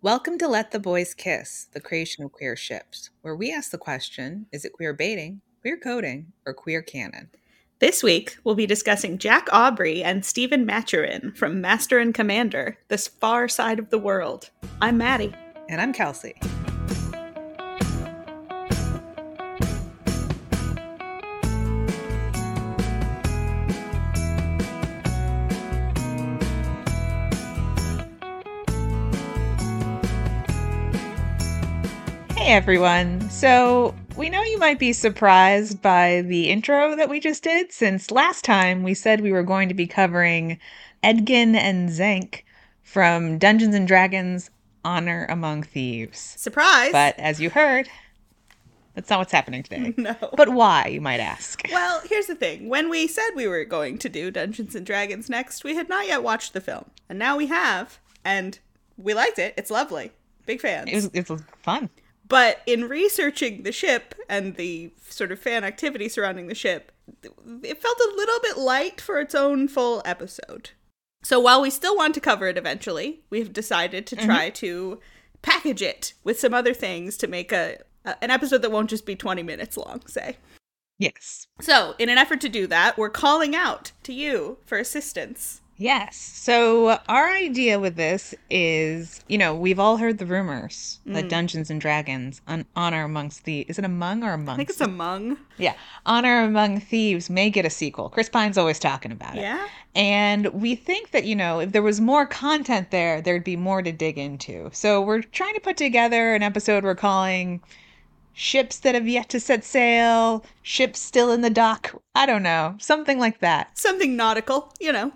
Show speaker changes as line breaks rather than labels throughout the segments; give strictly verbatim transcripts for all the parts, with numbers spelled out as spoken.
Welcome to Let the Boys Kiss, the creation of queer ships, where we ask the question, is it queer baiting, queer coding, or queer canon?
This week, we'll be discussing Jack Aubrey and Stephen Maturin from Master and Commander, This Far Side of the World. I'm Maddie.
And I'm Kelsey. Hey everyone. So we know you might be surprised by the intro that we just did, since last time we said we were going to be covering Edgin and Zank from Dungeons and Dragons Honor Among Thieves.
Surprise!
But as you heard, that's not what's happening today.
No.
But why, you might ask?
Well, here's the thing. When we said we were going to do Dungeons and Dragons next, we had not yet watched the film. And now we have, and we liked it. It's lovely. Big fans.
It was, it was fun.
But in researching the ship and the sort of fan activity surrounding the ship, it felt a little bit light for its own full episode. So while we still want to cover it eventually, we've decided to try mm-hmm. to package it with some other things to make a, a an episode that won't just be twenty minutes long, say.
Yes.
So in an effort to do that, we're calling out to you for assistance.
Yes. So our idea with this is, you know, we've all heard the rumors mm. that Dungeons and Dragons on Honor Amongst Thieves, is it Among or Amongst?
I think it's Among.
Yeah. Honor Among Thieves may get a sequel. Chris Pine's always talking about it.
Yeah.
And we think that, you know, if there was more content there, there'd be more to dig into. So we're trying to put together an episode we're calling Ships That Have Yet to Set Sail, Ships Still in the Dock. I don't know. Something like that.
Something nautical, you know.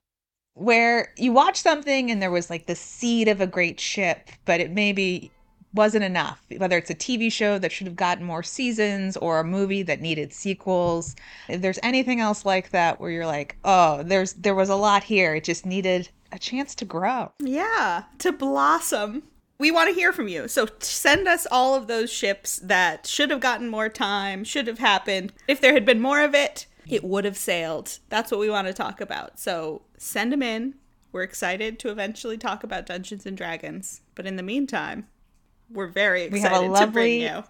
Where you watch something and there was like the seed of a great ship, but it maybe wasn't enough. Whether it's a T V show that should have gotten more seasons or a movie that needed sequels. If there's anything else like that where you're like, oh, there's there was a lot here. It just needed a chance to grow.
Yeah, to blossom. We want to hear from you. So send us all of those ships that should have gotten more time, should have happened. If there had been more of it, it would have sailed. That's what we want to talk about. So send them in. We're excited to eventually talk about Dungeons and Dragons. But in the meantime, we're very excited
we have a lovely
to bring you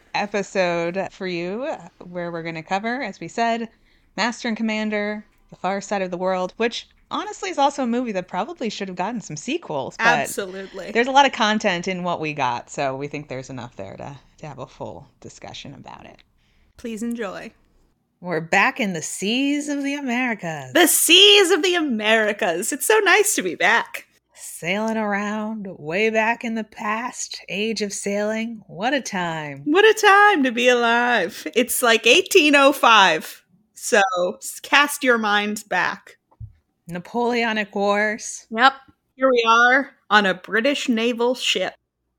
episode for you where we're going to cover, as we said, Master and Commander, The Far Side of the World, which honestly is also a movie that probably should have gotten some sequels. But
absolutely.
There's a lot of content in what we got, so we think there's enough there to, to have a full discussion about it.
Please enjoy.
We're back in the seas of the Americas.
The seas of the Americas. It's so nice to be back.
Sailing around way back in the past, age of sailing. What a time.
What a time to be alive. It's like eighteen oh five. So cast your minds back.
Napoleonic Wars.
Yep. Here we are on a British naval ship.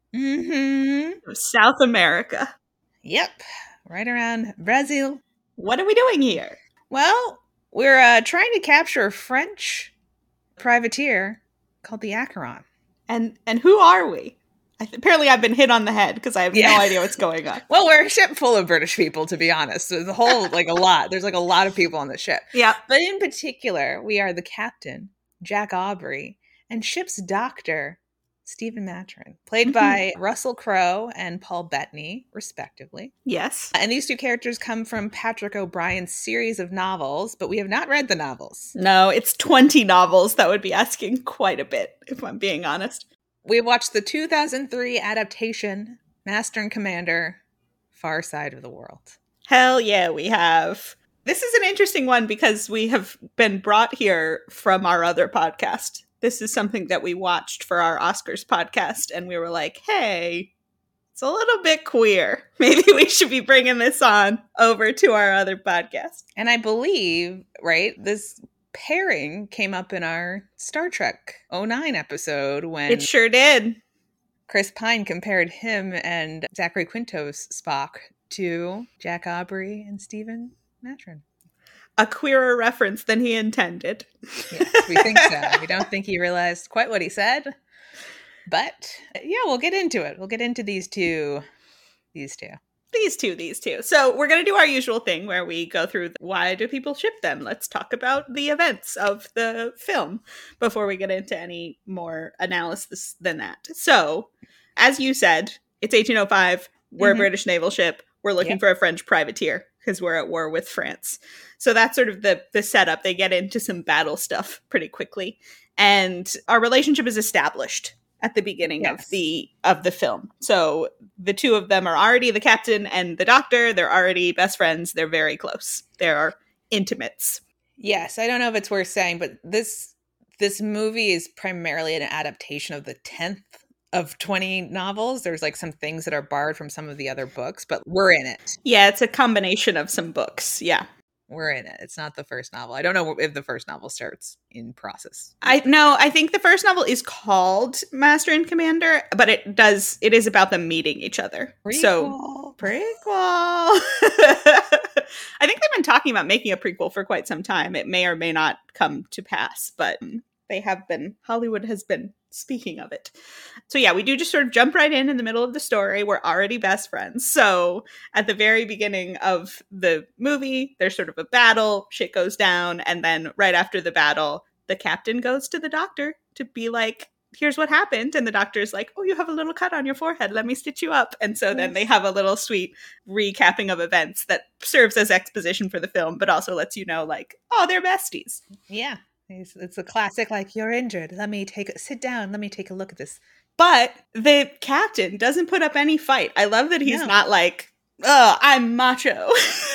Mm-hmm.
South America.
Yep. Right around Brazil.
What are we doing here?
Well, we're uh, trying to capture a French privateer called the Acheron.
And and who are we? I th- apparently I've been hit on the head because I have yeah. no idea what's going on.
Well, we're a ship full of British people, to be honest. There's a whole, like a lot. There's like a lot of people on the ship.
Yeah.
But in particular, we are the captain, Jack Aubrey, and ship's doctor, Stephen Maturin, played by Russell Crowe and Paul Bettany, respectively.
Yes.
And these two characters come from Patrick O'Brian's series of novels, but we have not read the novels.
No, it's twenty novels. That would be asking quite a bit, if I'm being honest.
We watched the two thousand three adaptation, Master and Commander, Far Side of the World.
Hell yeah, we have. This is an interesting one because we have been brought here from our other podcast. This is something that we watched for our Oscars podcast, and we were like, hey, it's a little bit queer. Maybe we should be bringing this on over to our other podcast.
And I believe, right, this pairing came up in our Star Trek oh nine episode when...
It sure did.
Chris Pine compared him and Zachary Quinto's Spock to Jack Aubrey and Stephen Maturin.
A queerer reference than he intended.
Yes, we think so. We don't think he realized quite what he said. But yeah, we'll get into it. We'll get into these two. These two.
These two, these two. So we're going to do our usual thing where we go through the, why do people ship them? Let's talk about the events of the film before we get into any more analysis than that. So as you said, it's eighteen oh five. We're mm-hmm. a British naval ship. We're looking yep. for a French privateer because we're at war with France. So that's sort of the the setup. They get into some battle stuff pretty quickly. And our relationship is established at the beginning yes. of the of the film. So the two of them are already the captain and the doctor. They're already best friends. They're very close. They're intimates.
Yes, I don't know if it's worth saying, but this this movie is primarily an adaptation of the tenth of twenty novels. There's like some things that are borrowed from some of the other books, but we're in it.
Yeah, it's a combination of some books. Yeah.
We're in it. It's not the first novel. I don't know if the first novel starts in process.
I no, I think the first novel is called Master and Commander, but it does it is about them meeting each other.
Prequel.
So prequel. I think they've been talking about making a prequel for quite some time. It may or may not come to pass, but they have been. Hollywood has been speaking of it. So yeah, we do just sort of jump right in in the middle of the story. We're already best friends. So at the very beginning of the movie, there's sort of a battle, shit goes down, and then right after the battle, the captain goes to the doctor to be like, here's what happened. And the doctor's like, oh, you have a little cut on your forehead. Let me stitch you up. And so yes. then they have a little sweet recapping of events that serves as exposition for the film, but also lets you know, like, oh, they're besties.
Yeah. It's, it's a classic, like, you're injured. Let me take a, sit down. Let me take a look at this.
But the captain doesn't put up any fight. I love that he's no. not like, oh, I'm macho.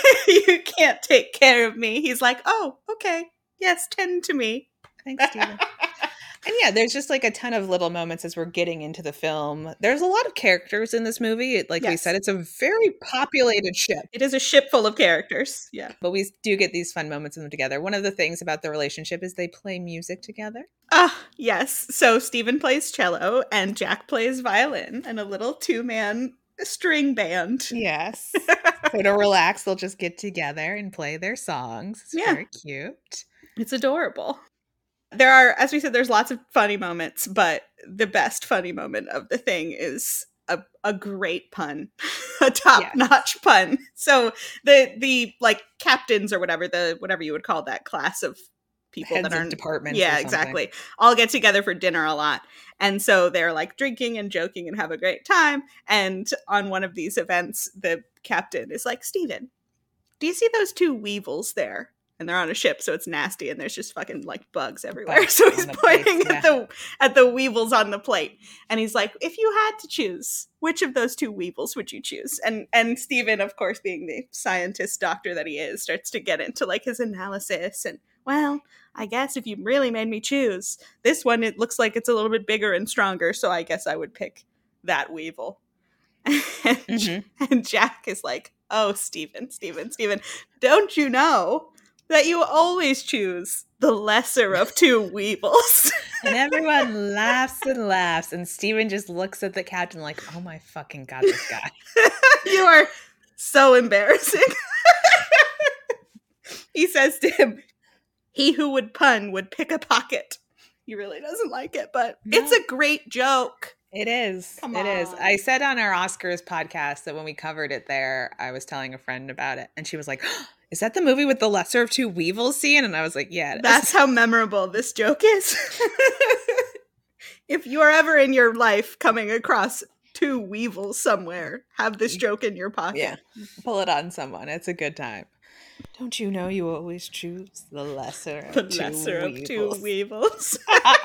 You can't take care of me. He's like, oh, okay. Yes, tend to me.
Thanks, Steven. And yeah, there's just like a ton of little moments as we're getting into the film. There's a lot of characters in this movie. Like yes. we said, it's a very populated ship.
It is a ship full of characters. Yeah.
But we do get these fun moments in them together. One of the things about the relationship is they play music together.
Ah, uh, yes. So Steven plays cello and Jack plays violin and a little two-man string band.
Yes. So to relax, they'll just get together and play their songs. It's yeah. very cute.
It's adorable. There are, as we said, there's lots of funny moments, but the best funny moment of the thing is a, a great pun, a top-notch yes. pun. So the the like captains or whatever the whatever you would call that class of people
Heads
that are
of departments.
Yeah, exactly. All get together for dinner a lot, and so they're like drinking and joking and have a great time. And on one of these events, the captain is like, "Steven, do you see those two weevils there?" And they're on a ship, so it's nasty, and there's just fucking like bugs everywhere. Bugs so he's pointing plates, yeah. at the at the weevils on the plate, and he's like, "If you had to choose, which of those two weevils would you choose?" And and Steven, of course, being the scientist doctor that he is, starts to get into like his analysis. And well, I guess if you really made me choose, this one it looks like it's a little bit bigger and stronger, so I guess I would pick that weevil. and, mm-hmm. and Jack is like, "Oh, Steven, Steven, Steven, don't you know that you always choose the lesser of two weevils?"
And everyone laughs and laughs. And Steven just looks at the captain like, oh my fucking God, this guy.
You are so embarrassing. He says to him, he who would pun would pick a pocket. He really doesn't like it, but no. It's a great joke.
It is.
Come
it
on.
is. I said on our Oscars podcast that when we covered it there, I was telling a friend about it. And she was like, oh, is that the movie with the lesser of two weevils scene? And I was like, yeah. It
That's how memorable this joke is. If you're ever in your life coming across two weevils somewhere, have this joke in your pocket.
Yeah. Pull it on someone. It's a good time. Don't you know you always choose the lesser of
the
two
lesser
weevils?
of two weevils.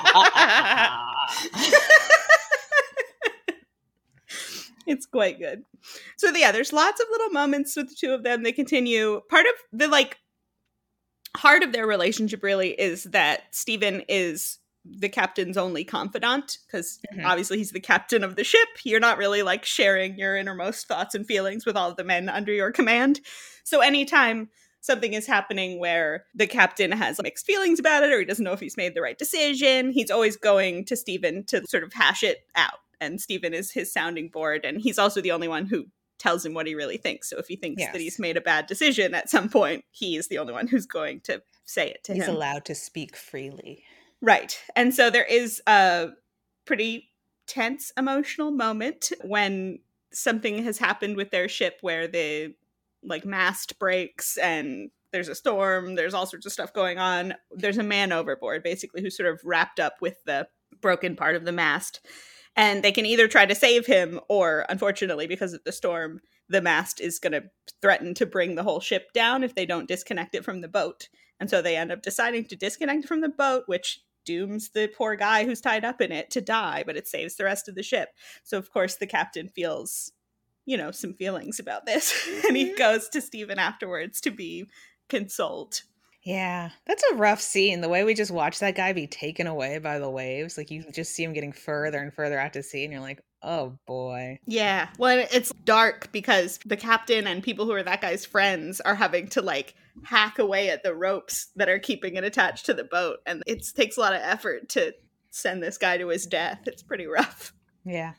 It's quite good. So yeah, there's lots of little moments with the two of them. They continue. Part of the like heart of their relationship really is that Steven is the captain's only confidant, because mm-hmm. obviously he's the captain of the ship. You're not really like sharing your innermost thoughts and feelings with all of the men under your command. So anytime something is happening where the captain has mixed feelings about it, or he doesn't know if he's made the right decision, he's always going to Steven to sort of hash it out. And Steven is his sounding board, and he's also the only one who tells him what he really thinks. So if he thinks yes. that he's made a bad decision at some point, he is the only one who's going to say it to
he's
him.
He's allowed to speak freely.
Right. And so there is a pretty tense emotional moment when something has happened with their ship where the like mast breaks and there's a storm, there's all sorts of stuff going on. There's a man overboard basically who's sort of wrapped up with the broken part of the mast. And they can either try to save him, or unfortunately, because of the storm, the mast is going to threaten to bring the whole ship down if they don't disconnect it from the boat. And so they end up deciding to disconnect it from the boat, which dooms the poor guy who's tied up in it to die, but it saves the rest of the ship. So, of course, the captain feels, you know, some feelings about this. And he goes to Stephen afterwards to be consoled.
Yeah, that's a rough scene. The way we just watch that guy be taken away by the waves. Like, you just see him getting further and further out to sea, and you're like, oh boy.
Yeah. Well, it's dark because the captain and people who are that guy's friends are having to, like, hack away at the ropes that are keeping it attached to the boat. And it takes a lot of effort to send this guy to his death. It's pretty rough.
Yeah.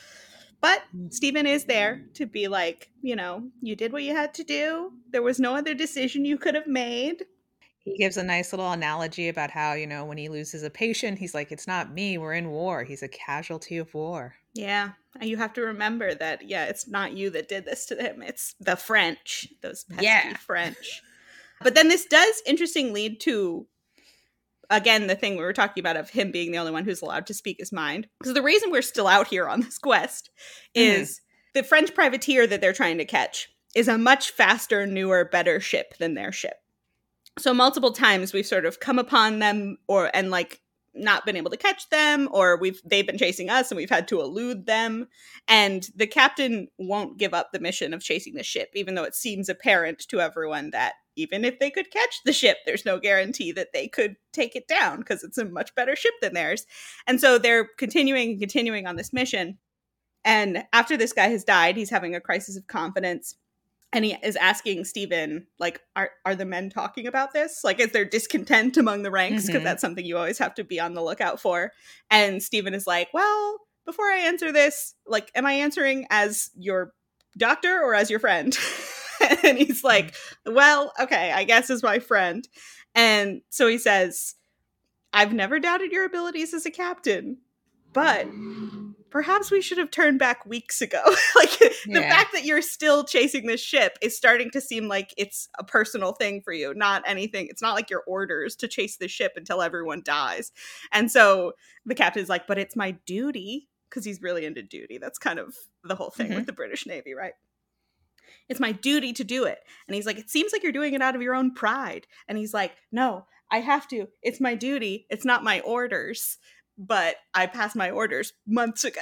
But Stephen is there to be like, you know, you did what you had to do. There was no other decision you could have made.
He gives a nice little analogy about how, you know, when he loses a patient, he's like, it's not me, we're in war. He's a casualty of war.
Yeah. And you have to remember that, yeah, it's not you that did this to him. It's the French, those pesky
Yeah.
French. But then this does interesting lead to, again, the thing we were talking about of him being the only one who's allowed to speak his mind. Because the reason we're still out here on this quest is mm-hmm. the French privateer that they're trying to catch is a much faster, newer, better ship than their ship. So multiple times we've sort of come upon them or and like not been able to catch them, or we've they've been chasing us and we've had to elude them. And the captain won't give up the mission of chasing the ship, even though it seems apparent to everyone that even if they could catch the ship, there's no guarantee that they could take it down because it's a much better ship than theirs. And so they're continuing and continuing on this mission. And after this guy has died, he's having a crisis of confidence. And he is asking Stephen, like, are are the men talking about this? Like, is there discontent among the ranks? Because mm-hmm. that's something you always have to be on the lookout for. And Stephen is like, well, before I answer this, like, am I answering as your doctor or as your friend? And he's like, well, okay, I guess as my friend. And so he says, I've never doubted your abilities as a captain, but perhaps we should have turned back weeks ago. Like, the yeah. fact that you're still chasing this ship is starting to seem like it's a personal thing for you, not anything. It's not like your orders to chase the ship until everyone dies. And so the captain's like, but it's my duty, because he's really into duty. That's kind of the whole thing mm-hmm. with the British Navy, right? It's my duty to do it. And he's like, it seems like you're doing it out of your own pride. And he's like, no, I have to. It's my duty. It's not my orders. But I passed my orders months ago.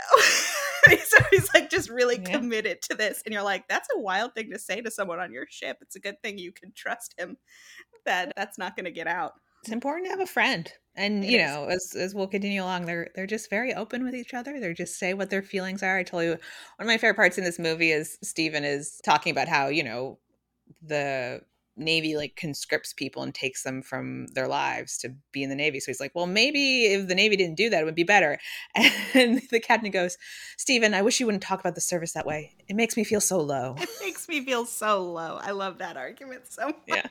So he's like just really yeah. committed to this. And you're like, that's a wild thing to say to someone on your ship. It's a good thing you can trust him that that's not going to get out.
It's important to have a friend. And, it you is. know, as as we'll continue along, they're they're just very open with each other. They just say what their feelings are. I told you, one of my favorite parts in this movie is Stephen is talking about how, you know, the Navy like conscripts people and takes them from their lives to be in the Navy. So he's like, well, maybe if the Navy didn't do that, it would be better. And the captain goes, Stephen, I wish you wouldn't talk about the service that way. It makes me feel so low.
It makes me feel so low. I love that argument so much.
Yeah.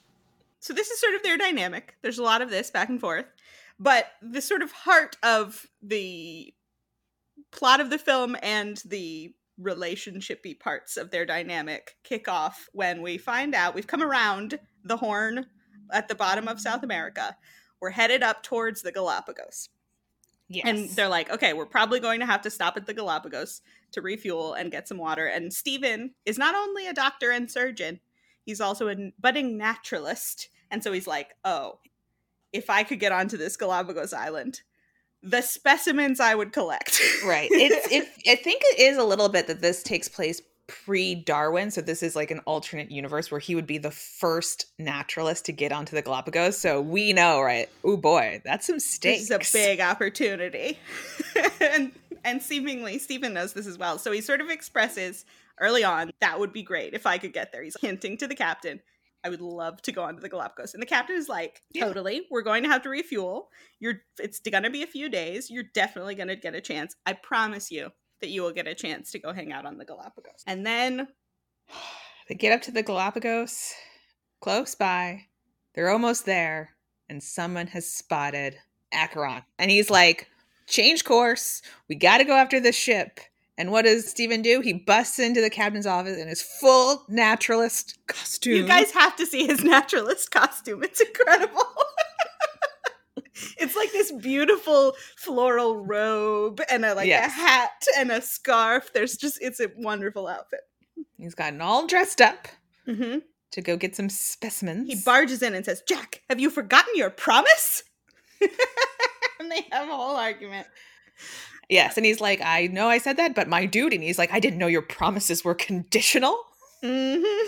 So this is sort of their dynamic. There's a lot of this back and forth. But the sort of heart of the plot of the film and the relationshipy parts of their dynamic kick off when we find out we've come around the Horn at the bottom of South America. We're headed up towards the Galapagos.
Yes.
And they're like, okay, we're probably going to have to stop at the Galapagos to refuel and get some water. And Stephen is not only a doctor and surgeon, he's also a budding naturalist. And so he's like, oh, if I could get onto this Galapagos island, the specimens I would collect.
Right. It's it I think it is a little bit that this takes place pre-Darwin. So this is like an alternate universe where he would be the first naturalist to get onto the Galapagos. So we know, right? Oh boy, that's some stakes.
This is a big opportunity. and and seemingly Stephen knows this as well. So he sort of expresses early on, that would be great if I could get there. He's hinting to the captain, I would love to go onto the Galapagos. And the captain is like, totally, yeah. We're going to have to refuel. You're, it's going to be a few days. You're definitely going to get a chance. I promise you that you will get a chance to go hang out on the Galapagos. And then
they get up to the Galapagos, close by. They're almost there. And someone has spotted Acheron. And he's like, change course. We got to go after this ship. And what does Stephen do? He busts into the captain's office in his full naturalist costume.
You guys have to see his naturalist costume. It's incredible. It's like this beautiful floral robe and a like
Yes.
a hat and a scarf. There's just it's a wonderful outfit.
He's gotten all dressed up
Mm-hmm.
to go get some specimens.
He barges in and says, "Jack, have you forgotten your promise?" And they have a whole argument.
Yes, and he's like, I know I said that, but my dude. And he's like, I didn't know your promises were conditional.
Mm-hmm.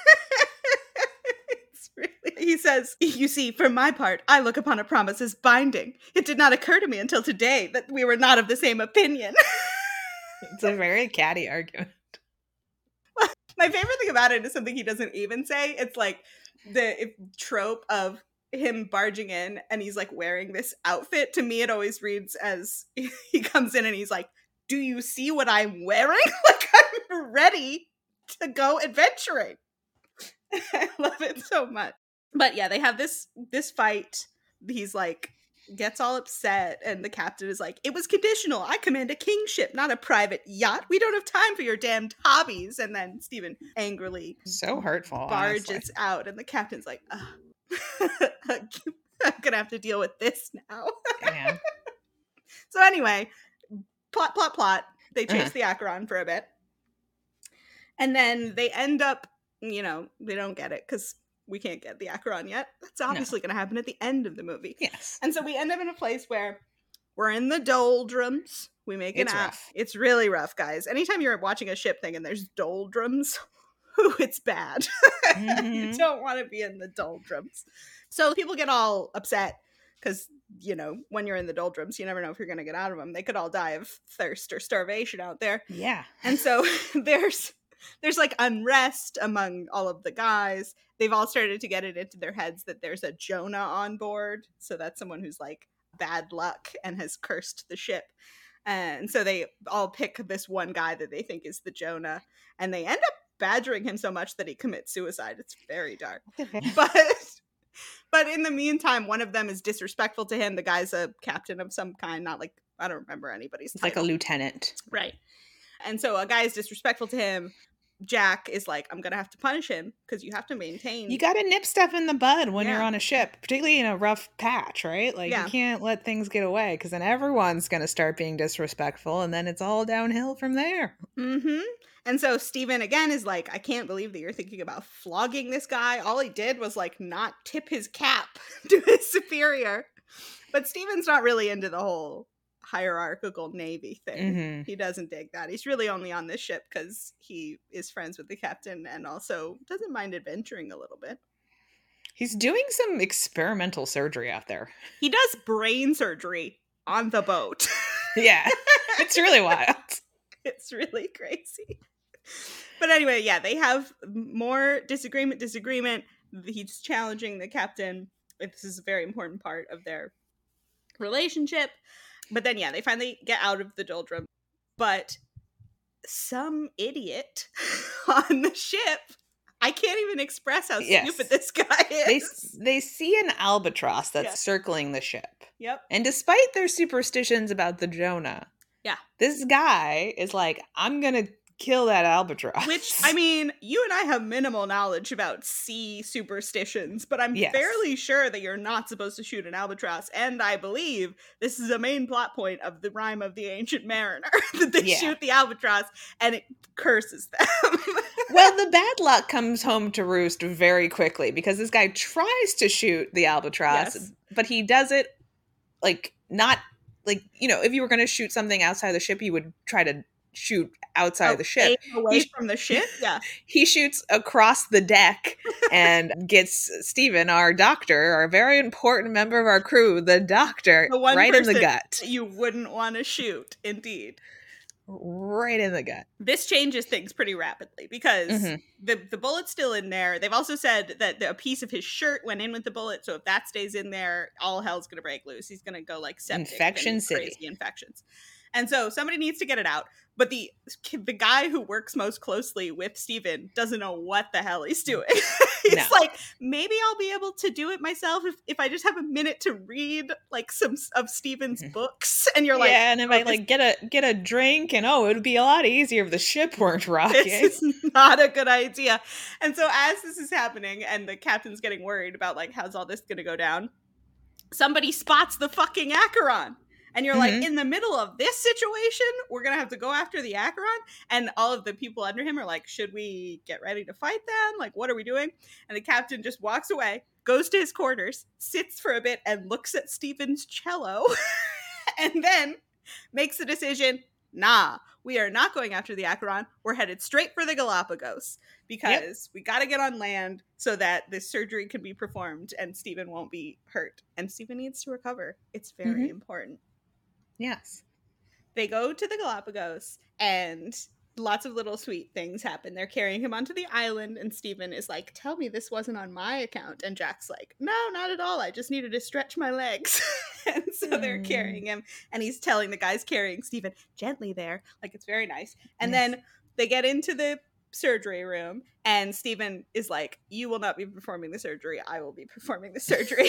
It's really, he says, "You see, for my part, I look upon a promise as binding. It did not occur to me until today that we were not of the same opinion."
It's a very catty argument.
My favorite thing about it is something he doesn't even say. It's like the if, trope of him barging in and he's like wearing this outfit. To me, it always reads as he comes in and he's like, "Do you see what I'm wearing? Like, I'm ready to go adventuring." I love it so much. But yeah, they have this this fight. He's like gets all upset and the captain is like, "It was conditional. I command a kingship, not a private yacht. We don't have time for your damned hobbies." And then Stephen angrily
So hurtful.
barges
honestly.
out and the captain's like, "Ugh. I'm gonna have to deal with this now."
Yeah.
So anyway, plot, plot, plot. They chase
Uh-huh.
the Acheron for a bit. And then they end up, you know, they don't get it because we can't get the Acheron yet. That's obviously going to happen at the end of the movie.
Yes.
And so we end up in a place where we're in the doldrums. We make an
It's
app.
rough.
It's really rough, guys. Anytime you're watching a ship thing and there's doldrums, whew, it's bad. You
Mhm.
don't want to be in the doldrums. So people get all upset because, you know, when you're in the doldrums, you never know if you're going to get out of them. They could all die of thirst or starvation out there.
Yeah.
And so there's there's like unrest among all of the guys. They've all started to get it into their heads that there's a Jonah on board. So that's someone who's like bad luck and has cursed the ship. And so they all pick this one guy that they think is the Jonah. And they end up badgering him so much that he commits suicide. It's very dark. But but in the meantime, one of them is disrespectful to him. The guy's a captain of some kind, not like, I don't remember anybody's
It's like a
title.
lieutenant.
Right. And so a guy is disrespectful to him. Jack is like, "I'm going to have to punish him because you have to maintain."
You got to nip stuff in the bud when you're
Yeah.
on a ship, particularly in a rough patch, right? Like,
Yeah.
you can't let things get away because then everyone's going to start being disrespectful and then it's all downhill from there.
Mm-hmm. And so Stephen again is like, "I can't believe that you're thinking about flogging this guy. All he did was like not tip his cap to his superior." But Stephen's not really into the whole hierarchical navy thing.
Mhm.
He doesn't dig that. He's really only on this ship because he is friends with the captain and also doesn't mind adventuring a little bit.
He's doing some experimental surgery out there.
He does brain surgery on the boat.
Yeah. It's really wild.
It's really crazy. But anyway, yeah, they have more disagreement, disagreement. He's challenging the captain. This is a very important part of their relationship. But then, yeah, they finally get out of the doldrum. But some idiot on the ship, I can't even express how
Yes.
stupid this guy
They
is.
they see an albatross that's
Yeah.
circling the ship.
Yep.
And despite their superstitions about the Jonah,
Yeah.
this guy is like, I'm going to kill that albatross.
Which, I mean, you and I have minimal knowledge about sea superstitions, but I'm
Yes.
fairly sure that you're not supposed to shoot an albatross. And I believe this is a main plot point of the Rime of the Ancient Mariner, that they
Yeah.
shoot the albatross and it curses them.
Well, the bad luck comes home to roost very quickly because this guy tries to shoot the albatross,
Yes.
but he does it like not like, you know, if you were going to shoot something outside the ship, you would try to shoot outside
Oh,
the ship.
aim away
He-
from the ship? Yeah.
He shoots across the deck and gets Stephen, our doctor, our very important member of our crew, the doctor,
The one
right in the
person
gut.
that you wouldn't want to shoot, indeed.
Right in the gut.
This changes things pretty rapidly because
Mhm.
the the bullet's still in there. They've also said that the, a piece of his shirt went in with the bullet, so if that stays in there, all hell's gonna break loose. He's gonna go like septic,
Infection
and
city.
crazy infections. And so somebody needs to get it out. But the the guy who works most closely with Steven doesn't know what the hell he's doing. He's
No.
like, maybe I'll be able to do it myself if, if I just have a minute to read like some s- of Steven's
Mhm.
books. And you're like,
yeah, and if
oh,
I
this-
like get a get a drink, and oh, it would be a lot easier if the ship weren't rocking.
this is not a good idea. And so as this is happening and the captain's getting worried about like how's all this gonna go down, somebody spots the fucking Acheron. And you're
Mhm.
like, in the middle of this situation, we're going to have to go after the Acheron? And all of the people under him are like, should we get ready to fight them? Like, what are we doing? And the captain just walks away, goes to his quarters, sits for a bit, and looks at Stephen's cello, and then makes a decision, nah, we are not going after the Acheron. We're headed straight for the Galapagos because yep. we got to get on land so that this surgery can be performed and Stephen won't be hurt. And Stephen needs to recover. It's very mm-hmm. important.
Yes.
They go to the Galapagos and lots of little sweet things happen. They're carrying him onto the island and Stephen is like, tell me this wasn't on my account. And Jack's like, no, not at all. I just needed to stretch my legs. And so mm. they're carrying him and he's telling the guys carrying Stephen, gently there. Like, it's very nice. And yes. then they get into the surgery room and Stephen is like, you will not be performing the surgery. I will be performing the surgery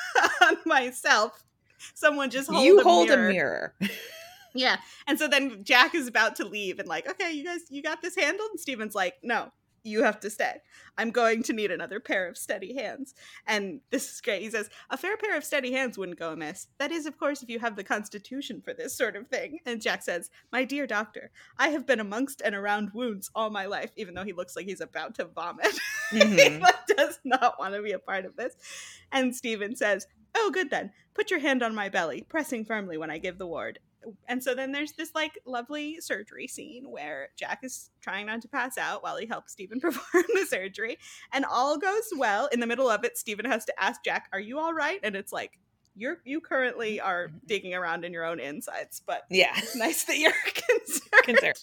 on myself. Someone just hold
you
a
hold
mirror.
a mirror.
Yeah. And so then Jack is about to leave and like, okay, you guys, you got this handled? And Stephen's like, no, you have to stay. I'm going to need another pair of steady hands. And this is great. He says, a fair pair of steady hands wouldn't go amiss. That is, of course, if you have the constitution for this sort of thing. And Jack says, my dear doctor, I have been amongst and around wounds all my life, even though he looks like he's about to vomit. Mm-hmm. He does not want to be a part of this. And Stephen says, oh, good then. Put your hand on my belly, pressing firmly when I give the word. And so then there's this like lovely surgery scene where Jack is trying not to pass out while he helps Stephen perform the surgery. And all goes well. In the middle of it, Stephen has to ask Jack, are you all right? And it's like, you're you currently are digging around in your own insides, but
yeah,
it's nice that you're concerned. concerned.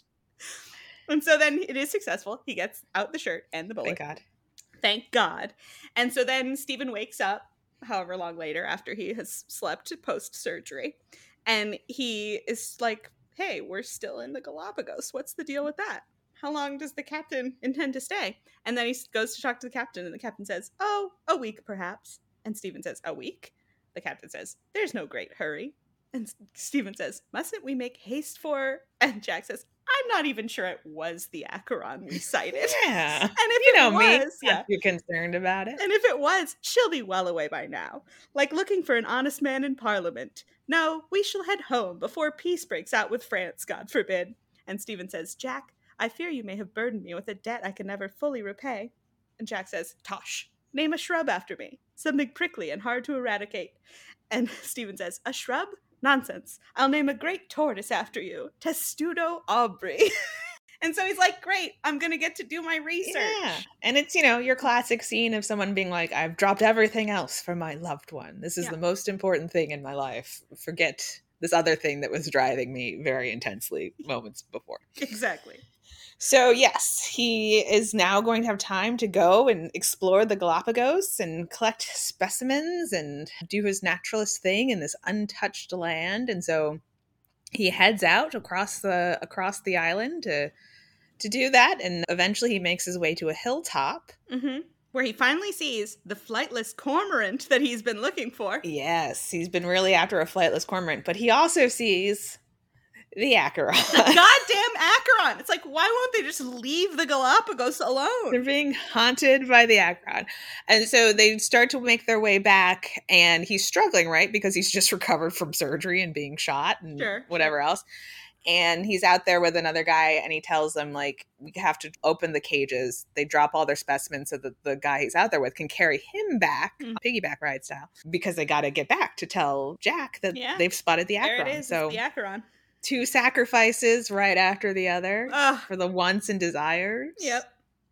And so then it is successful. He gets out the shirt and the bullet.
Thank God.
Thank God. And so then Stephen wakes up however long later after he has slept post-surgery. And he is like, hey, we're still in the Galapagos. What's the deal with that? How long does the captain intend to stay? And then he goes to talk to the captain, and the captain says, oh, a week, perhaps. And Stephen says, a week? The captain says, there's no great hurry. And Stephen says, mustn't we make haste for? And Jack says, I'm not even sure it was the Acheron we sighted.
Yeah.
And if
you know
it was,
me.
yeah.
You're concerned about it.
And if it was, she'll be well away by now. Like looking for an honest man in Parliament. No, we shall head home before peace breaks out with France, God forbid. And Stephen says, Jack, I fear you may have burdened me with a debt I can never fully repay. And Jack says, Tosh, name a shrub after me. Something prickly and hard to eradicate. And Stephen says, a shrub? Nonsense. I'll name a great tortoise after you. Testudo Aubrey. And so he's like, great, I'm going to get to do my research.
Yeah. And it's, you know, your classic scene of someone being like, I've dropped everything else for my loved one. This is yeah. the most important thing in my life. Forget this other thing that was driving me very intensely moments before.
Exactly.
So yes, he is now going to have time to go and explore the Galapagos and collect specimens and do his naturalist thing in this untouched land. And so he heads out across the across the island to to do that. And eventually he makes his way to a hilltop.
Mm-hmm. Where he finally sees the flightless cormorant that he's been looking for.
Yes, he's been really after a flightless cormorant. But he also sees the Acheron.
The goddamn Acheron. It's like, why won't they just leave the Galapagos alone?
They're being haunted by the Acheron. And so they start to make their way back, and he's struggling, right? Because he's just recovered from surgery and being shot and
sure,
whatever
sure.
else. And he's out there with another guy, and he tells them, like, we have to open the cages. They drop all their specimens so that the guy he's out there with can carry him back, mm. piggyback ride style, because they got to get back to tell Jack that yeah. they've spotted the Acheron.
There it is,
so
it's the Acheron.
Two sacrifices right after the other
Ugh.
for the wants and desires
yep.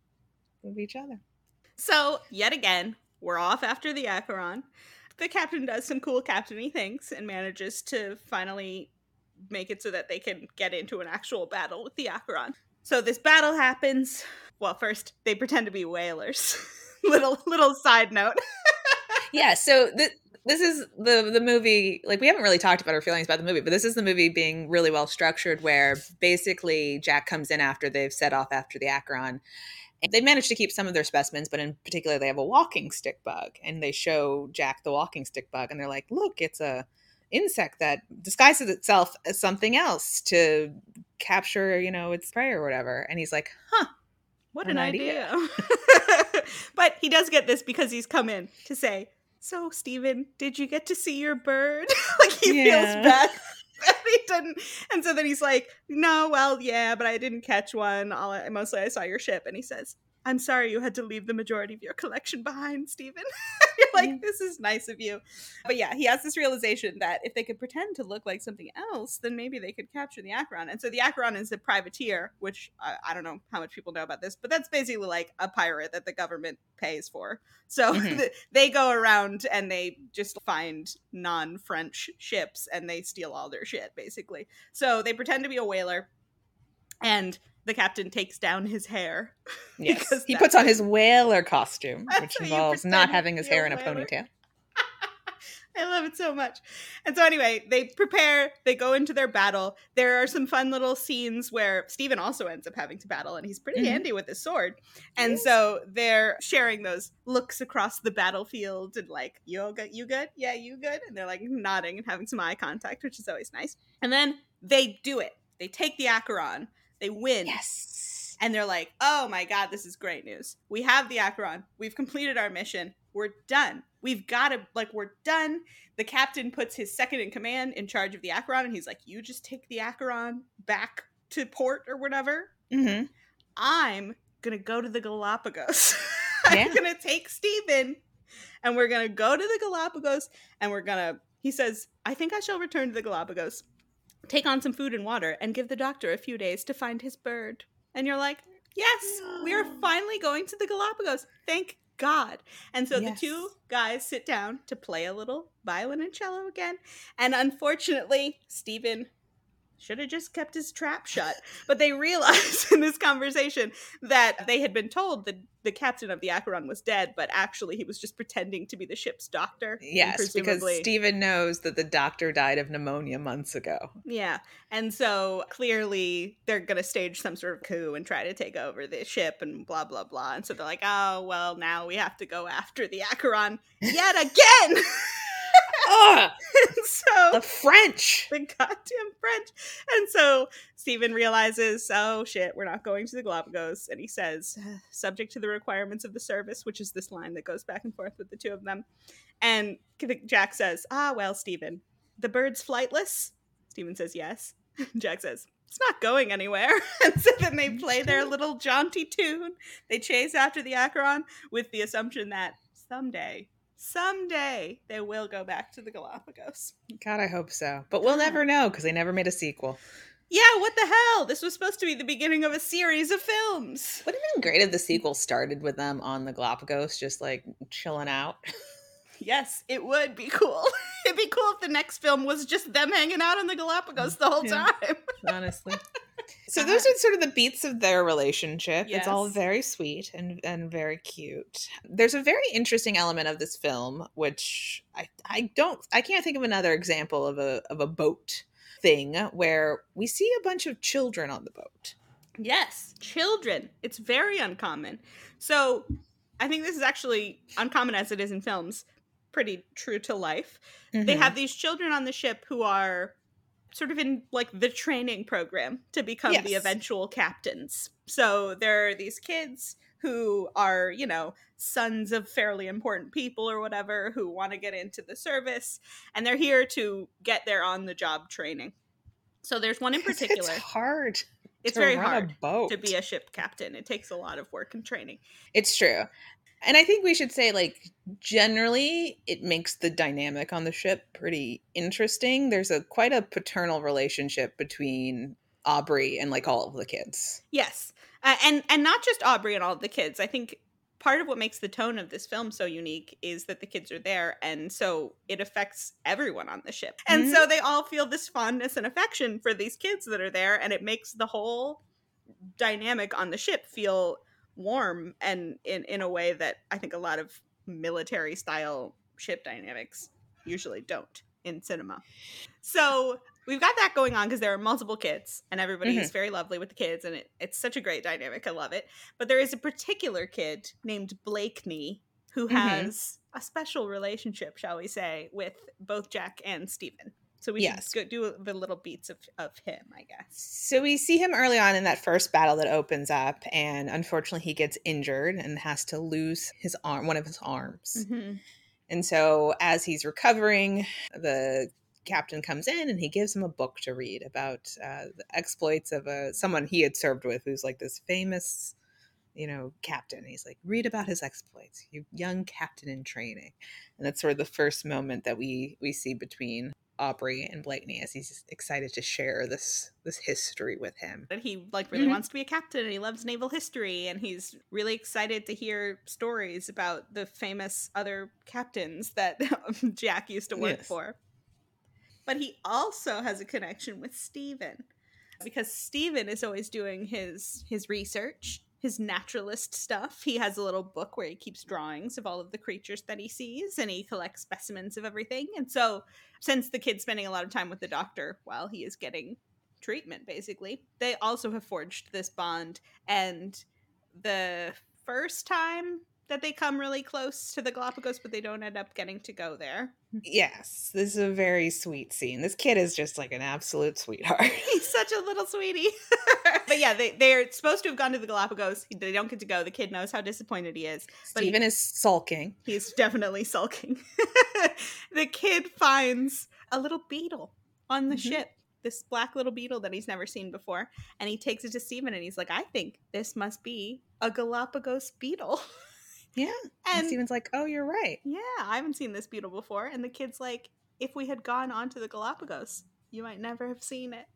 of each other.
So, yet again, we're off after the Acheron. The captain does some cool captain-y things and manages to finally make it so that they can get into an actual battle with the Acheron. So this battle happens. Well, first, they pretend to be whalers. little little side note.
Yeah, so the This is the the movie, like, we haven't really talked about our feelings about the movie, but this is the movie being really well structured, where basically Jack comes in after they've set off after the Acheron. And they managed to keep some of their specimens, but in particular they have a walking stick bug, and they show Jack the walking stick bug, and they're like, look, it's a insect that disguises itself as something else to capture, you know, its prey or whatever. And he's like, huh,
what an, an idea. idea. But he does get this because he's come in to say, So, Steven, did you get to see your bird? Like, he
Yeah.
feels bad that he didn't. And so then he's like, no, well, yeah, but I didn't catch one. All I, mostly I saw your ship. And he says, I'm sorry you had to leave the majority of your collection behind, Steven. You're like,
Yeah.
this is nice of you. But yeah, he has this realization that if they could pretend to look like something else, then maybe they could capture the Acheron. And so the Acheron is a privateer, which I, I don't know how much people know about this, but that's basically like a pirate that the government pays for. So
Mhm.
th- they go around and they just find non-French ships and they steal all their shit, basically. So they pretend to be a whaler, and the captain takes down his hair.
Yes.
Because
He
that's
puts on
how-
his whaler costume,
That's
which
how you
involves
pretend
not
to
having his
be a
hair in a
whaler.
ponytail.
I love it so much. And so anyway, they prepare, they go into their battle. There are some fun little scenes where Steven also ends up having to battle, and he's pretty
Mhm.
handy with his sword. And
Yes.
so they're sharing those looks across the battlefield and like, you good? You good? Yeah, you good? And they're like nodding and having some eye contact, which is always nice. And then they do it. They take the Acheron. They win.
Yes.
And they're like, oh my God, this is great news. We have the Acheron. We've completed our mission. We're done. We've got to, like, we're done. The captain puts his second in command in charge of the Acheron, and he's like, you just take the Acheron back to port or whatever.
Mm-hmm.
I'm going to go to the Galapagos.
Yeah.
I'm going to take Steven, and we're going to go to the Galapagos, and we're going to, he says, I think I shall return to the Galapagos, take on some food and water, and give the doctor a few days to find his bird. And you're like, yes,
No.
we are finally going to the Galapagos. Thank God. And so
Yes.
the two guys sit down to play a little violin and cello again. And unfortunately, Steven should have just kept his trap shut. But they realized in this conversation that they had been told that the captain of the Acheron was dead, but actually he was just pretending to be the ship's doctor. and
Yes, because
presumably-
Steven knows that the doctor died of pneumonia months ago.
Yeah. And so clearly they're going to stage some sort of coup and try to take over the ship and blah, blah, blah. And so they're like, oh, well, now we have to go after the Acheron yet again.
Ugh,
And so
the French.
the goddamn French. And so Steven realizes, oh shit, we're not going to the Galapagos. And he says, subject to the requirements of the service, which is this line that goes back and forth with the two of them. And Jack says, ah, well, Steven, the bird's flightless? Steven says, yes. Jack says, it's not going anywhere. And so then they play their little jaunty tune. They chase after the Acheron with the assumption that someday, someday they will go back to the Galapagos.
God, I hope so. But we'll never know because they never made a sequel.
Yeah, what the hell? This was supposed to be the beginning of a series of films.
Would it have been great if the sequel started with them on the Galapagos, just like chilling out?
Yes, it would be cool. It'd be cool if the next film was just them hanging out on the Galapagos the whole
Yeah.
time.
Honestly. So those are sort of the beats of their relationship. It's all
Yes.
very sweet and, and very cute. There's a very interesting element of this film, which I, I don't I can't think of another example of a of a boat thing where we see a bunch of children on the boat.
Yes, children. It's very uncommon. So I think this is actually uncommon as it is in films, pretty true to life. They
Mhm.
have these children on the ship who are sort of in like the training program to become the
Yes.
eventual captains. So there are these kids who are, you know, sons of fairly important people or whatever who want to get into the service, and they're here to get their on the job training. So there's one in particular.
It's hard.
It's
to
very
run a
hard
boat.
to be a ship captain. It takes a lot of work and training.
It's true. And I think we should say, like, generally, it makes the dynamic on the ship pretty interesting. There's a quite a paternal relationship between Aubrey and, like, all of the kids.
Yes. Uh, and and not just Aubrey and all of the kids. I think part of what makes the tone of this film so unique is that the kids are there, and so it affects everyone on the ship. And
Mhm.
so they all feel this fondness and affection for these kids that are there, and it makes the whole dynamic on the ship feel warm and in, in a way that I think a lot of military style ship dynamics usually don't in cinema. So we've got that going on because there are multiple kids and everybody is very lovely with the kids, and it, it's such a great dynamic. I love it. But there is a particular kid named Blakeney who
Mhm.
has a special relationship, shall we say, with both Jack and Stephen. So we
Yes.
should go do the little beats of, of him, I guess.
So we see him early on in that first battle that opens up, and unfortunately he gets injured and has to lose his arm, one of his arms.
Mm-hmm.
And so as he's recovering, the captain comes in and he gives him a book to read about uh, the exploits of a someone he had served with, who's like this famous, you know, captain. He's like, read about his exploits, you young captain in training. And that's sort of the first moment that we we see between Aubrey and Blakeney, as he's excited to share this this history with him.
That he like really
Mhm.
wants to be a captain, and he loves naval history, and he's really excited to hear stories about the famous other captains that Jack used to work
Yes.
for. But he also has a connection with Stephen, because Stephen is always doing his his research, his naturalist stuff. He has a little book where he keeps drawings of all of the creatures that he sees, and he collects specimens of everything. And so, since the kid's spending a lot of time with the doctor while he is getting treatment, basically, they also have forged this bond. And the first time that they come really close to the Galapagos, but they don't end up getting to go there.
Yes, this is a very sweet scene. This kid is just like an absolute sweetheart.
He's such a little sweetie. But yeah, they, they're supposed to have gone to the Galapagos. They don't get to go. The kid knows how disappointed he is.
Stephen
he,
is sulking.
He's definitely sulking. The kid finds a little beetle on the mm-hmm. ship. This black little beetle that he's never seen before. And he takes it to Stephen and he's like, I think this must be a Galapagos beetle.
Yeah. And, and Stephen's like, oh, you're right.
Yeah, I haven't seen this beetle before. And the kid's like, if we had gone on to the Galapagos, you might never have seen it.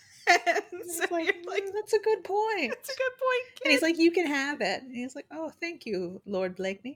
So like, you're like, that's a good point.
That's a good point, kid.
And he's like, you can have it. And he's like, oh, thank you, Lord Blakeney.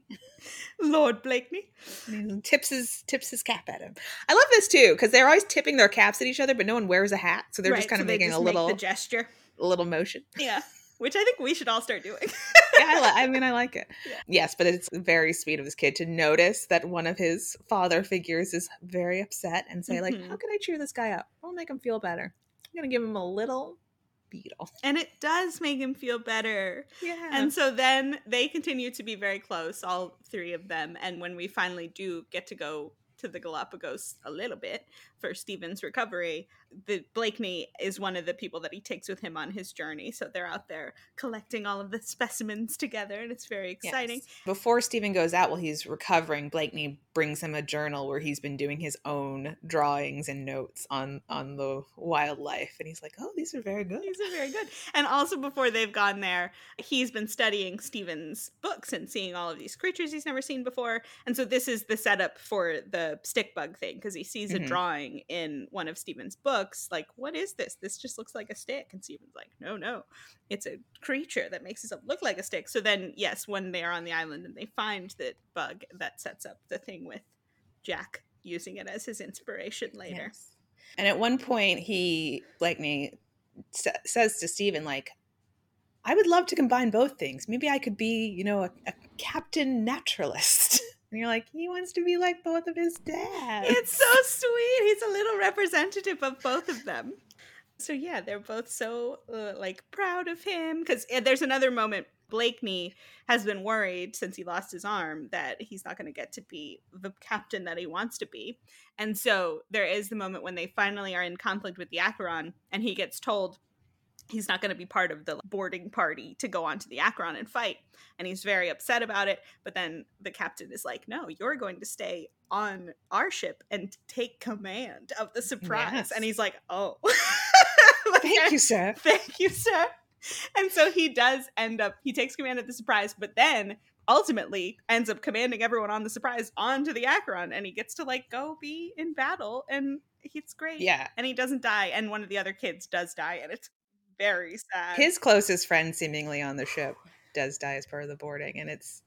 Lord Blakeney.
And he tips his tips his cap at him. I love this too, because they're always tipping their caps at each other, but no one wears a hat, so they're right, just kind so of making a little
make the gesture,
a little motion.
Yeah, which I think we should all start doing.
Yeah, I, li- I mean, I like it. Yeah. Yes, but it's very sweet of this kid to notice that one of his father figures is very upset and say, mm-hmm. like, how can I cheer this guy up? I'll make him feel better. I'm gonna give him a little beetle.
And it does make him feel better.
Yeah.
And so then they continue to be very close, all three of them. And when we finally do get to go to the Galapagos a little bit for Stephen's recovery, the Blakeney is one of the people that he takes with him on his journey. So they're out there collecting all of the specimens together, and it's very exciting.
Yes. Before Stephen goes out while he's recovering, Blakeney brings him a journal where he's been doing his own drawings and notes on on the wildlife, and he's like, oh, these are very good.
These are very good. And also before they've gone there, he's been studying Stephen's books and seeing all of these creatures he's never seen before. And so this is the setup for the stick bug thing, because he sees mm-hmm. a drawing in one of Stephen's books, like, what is this? This just looks like a stick. And Stephen's like, no, no, it's a creature that makes itself look like a stick. So then, yes, when they are on the island and they find that bug, that sets up the thing with Jack using it as his inspiration later.
Yes. And at one point, he, Blakeney, sa- says to Stephen, like, I would love to combine both things. Maybe I could be, you know, a, a captain naturalist. And you're like, he wants to be like both of his dads.
It's so sweet. He's a little representative of both of them. So yeah, they're both so uh, like proud of him. Because uh, there's another moment. Blakeney has been worried since he lost his arm that he's not going to get to be the captain that he wants to be. And so there is the moment when they finally are in conflict with the Acheron, and he gets told he's not going to be part of the boarding party to go on to the Acheron and fight. And he's very upset about it. But then the captain is like, no, you're going to stay on our ship and take command of the surprise. Yes. And he's like, oh.
Like, thank you, sir.
Thank you, sir. And so he does end up, he takes command of the surprise, but then ultimately ends up commanding everyone on the surprise onto the Acheron. And he gets to like go be in battle. And it's great.
Yeah.
And he doesn't die. And one of the other kids does die. And it's very sad.
His closest friend seemingly on the ship does die as part of the boarding, and it's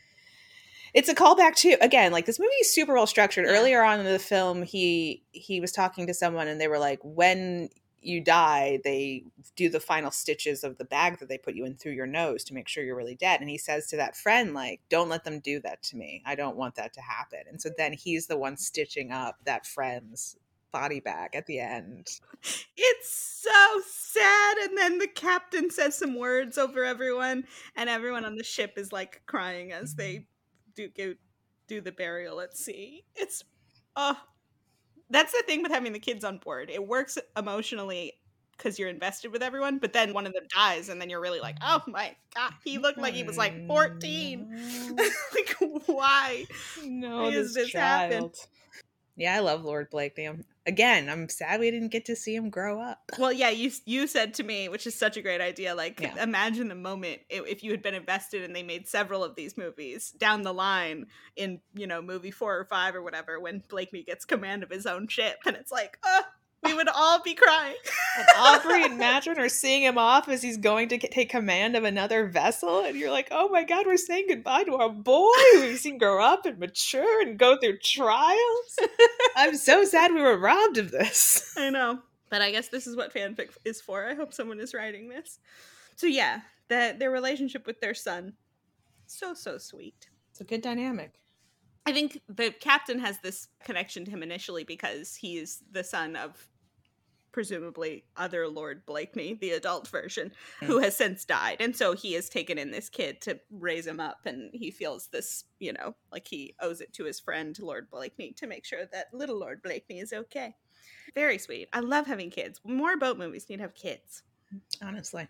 it's a callback to, again, like, this movie is super well structured. Yeah. Earlier on in the film, he he was talking to someone and they were like, when you die, they do the final stitches of the bag that they put you in through your nose to make sure you're really dead. And he says to that friend, like, don't let them do that to me. I don't want that to happen. And so then he's the one stitching up that friend's body bag at the end.
It's so sad. And then the captain says some words over everyone, and everyone on the ship is like crying as they do go do the burial at sea. It's oh, that's the thing with having the kids on board. It works emotionally because you're invested with everyone, but then one of them dies and then you're really like, oh my god, he looked like he was like fourteen. Like, why
No,
why
this
is this happen?
child. Yeah, I love Lord Blakeney. I'm, again, I'm sad we didn't get to see him grow up.
Well, yeah, you you said to me, which is such a great idea, like,
Yeah.
imagine the moment i- if you had been invested and they made several of these movies down the line in, you know, movie four or five or whatever, when Blakeney gets command of his own ship, and it's like, oh, we would all be crying.
And Aubrey and Matron are seeing him off as he's going to get, take command of another vessel. And you're like, oh my God, we're saying goodbye to our boy who we've seen grow up and mature and go through trials. I'm so sad we were robbed of this.
I know. But I guess this is what fanfic is for. I hope someone is writing this. So yeah, that their relationship with their son, so, so sweet.
It's a good dynamic.
I think the captain has this connection to him initially because he's the son of presumably other Lord Blakeney, the adult version, mm. who has since died. And so he has taken in this kid to raise him up, and he feels this, you know, like he owes it to his friend, Lord Blakeney, to make sure that little Lord Blakeney is okay. Very sweet. I love having kids. More boat movies need to have kids.
Honestly.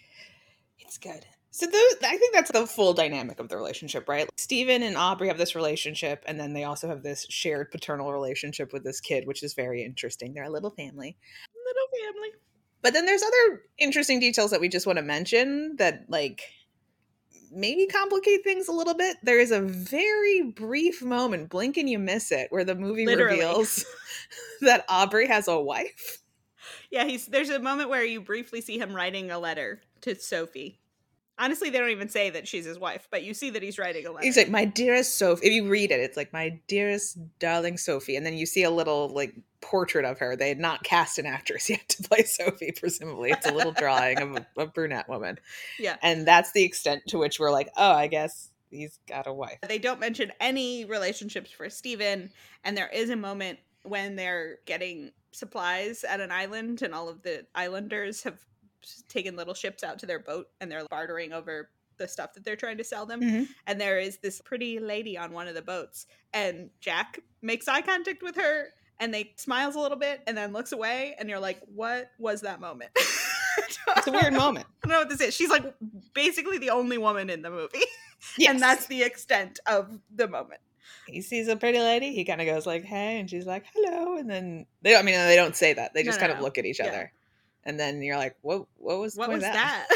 It's good. So those, I think that's the full dynamic of the relationship, right? Stephen and Aubrey have this relationship, and then they also have this shared paternal relationship with this kid, which is very interesting. They're a little family.
Little family.
But then there's other interesting details that we just want to mention that, like, maybe complicate things a little bit. There is a very brief moment, blink and you miss it, where the movie Literally. reveals that Aubrey has a wife.
Yeah, he's there's a moment where you briefly see him writing a letter to Sophie. Honestly, they don't even say that she's his wife, but you see that he's writing a letter.
He's like, my dearest Sophie. If you read it, it's like, my dearest darling Sophie. And then you see a little, like, portrait of her. They had not cast an actress yet to play Sophie, presumably. It's a little drawing of a, a brunette woman.
Yeah.
And that's the extent to which we're like, oh, I guess he's got a wife.
They don't mention any relationships for Stephen. And there is a moment when they're getting supplies at an island, and all of the islanders have taken little ships out to their boat, and they're bartering over the stuff that they're trying to sell them. Mm-hmm. And there is this pretty lady on one of the boats, and Jack makes eye contact with her, and they smiles a little bit and then looks away, and you're like, what was that moment?
It's a weird moment.
I don't know what this is. She's like basically the only woman in the movie.
Yes.
And that's the extent of the moment.
He sees a pretty lady, he kind of goes like, hey, and she's like, hello, and then they I mean they don't say that, they just no, no, kind of no. look at each other. Yeah. And then you're like, what what was,
what was that? that?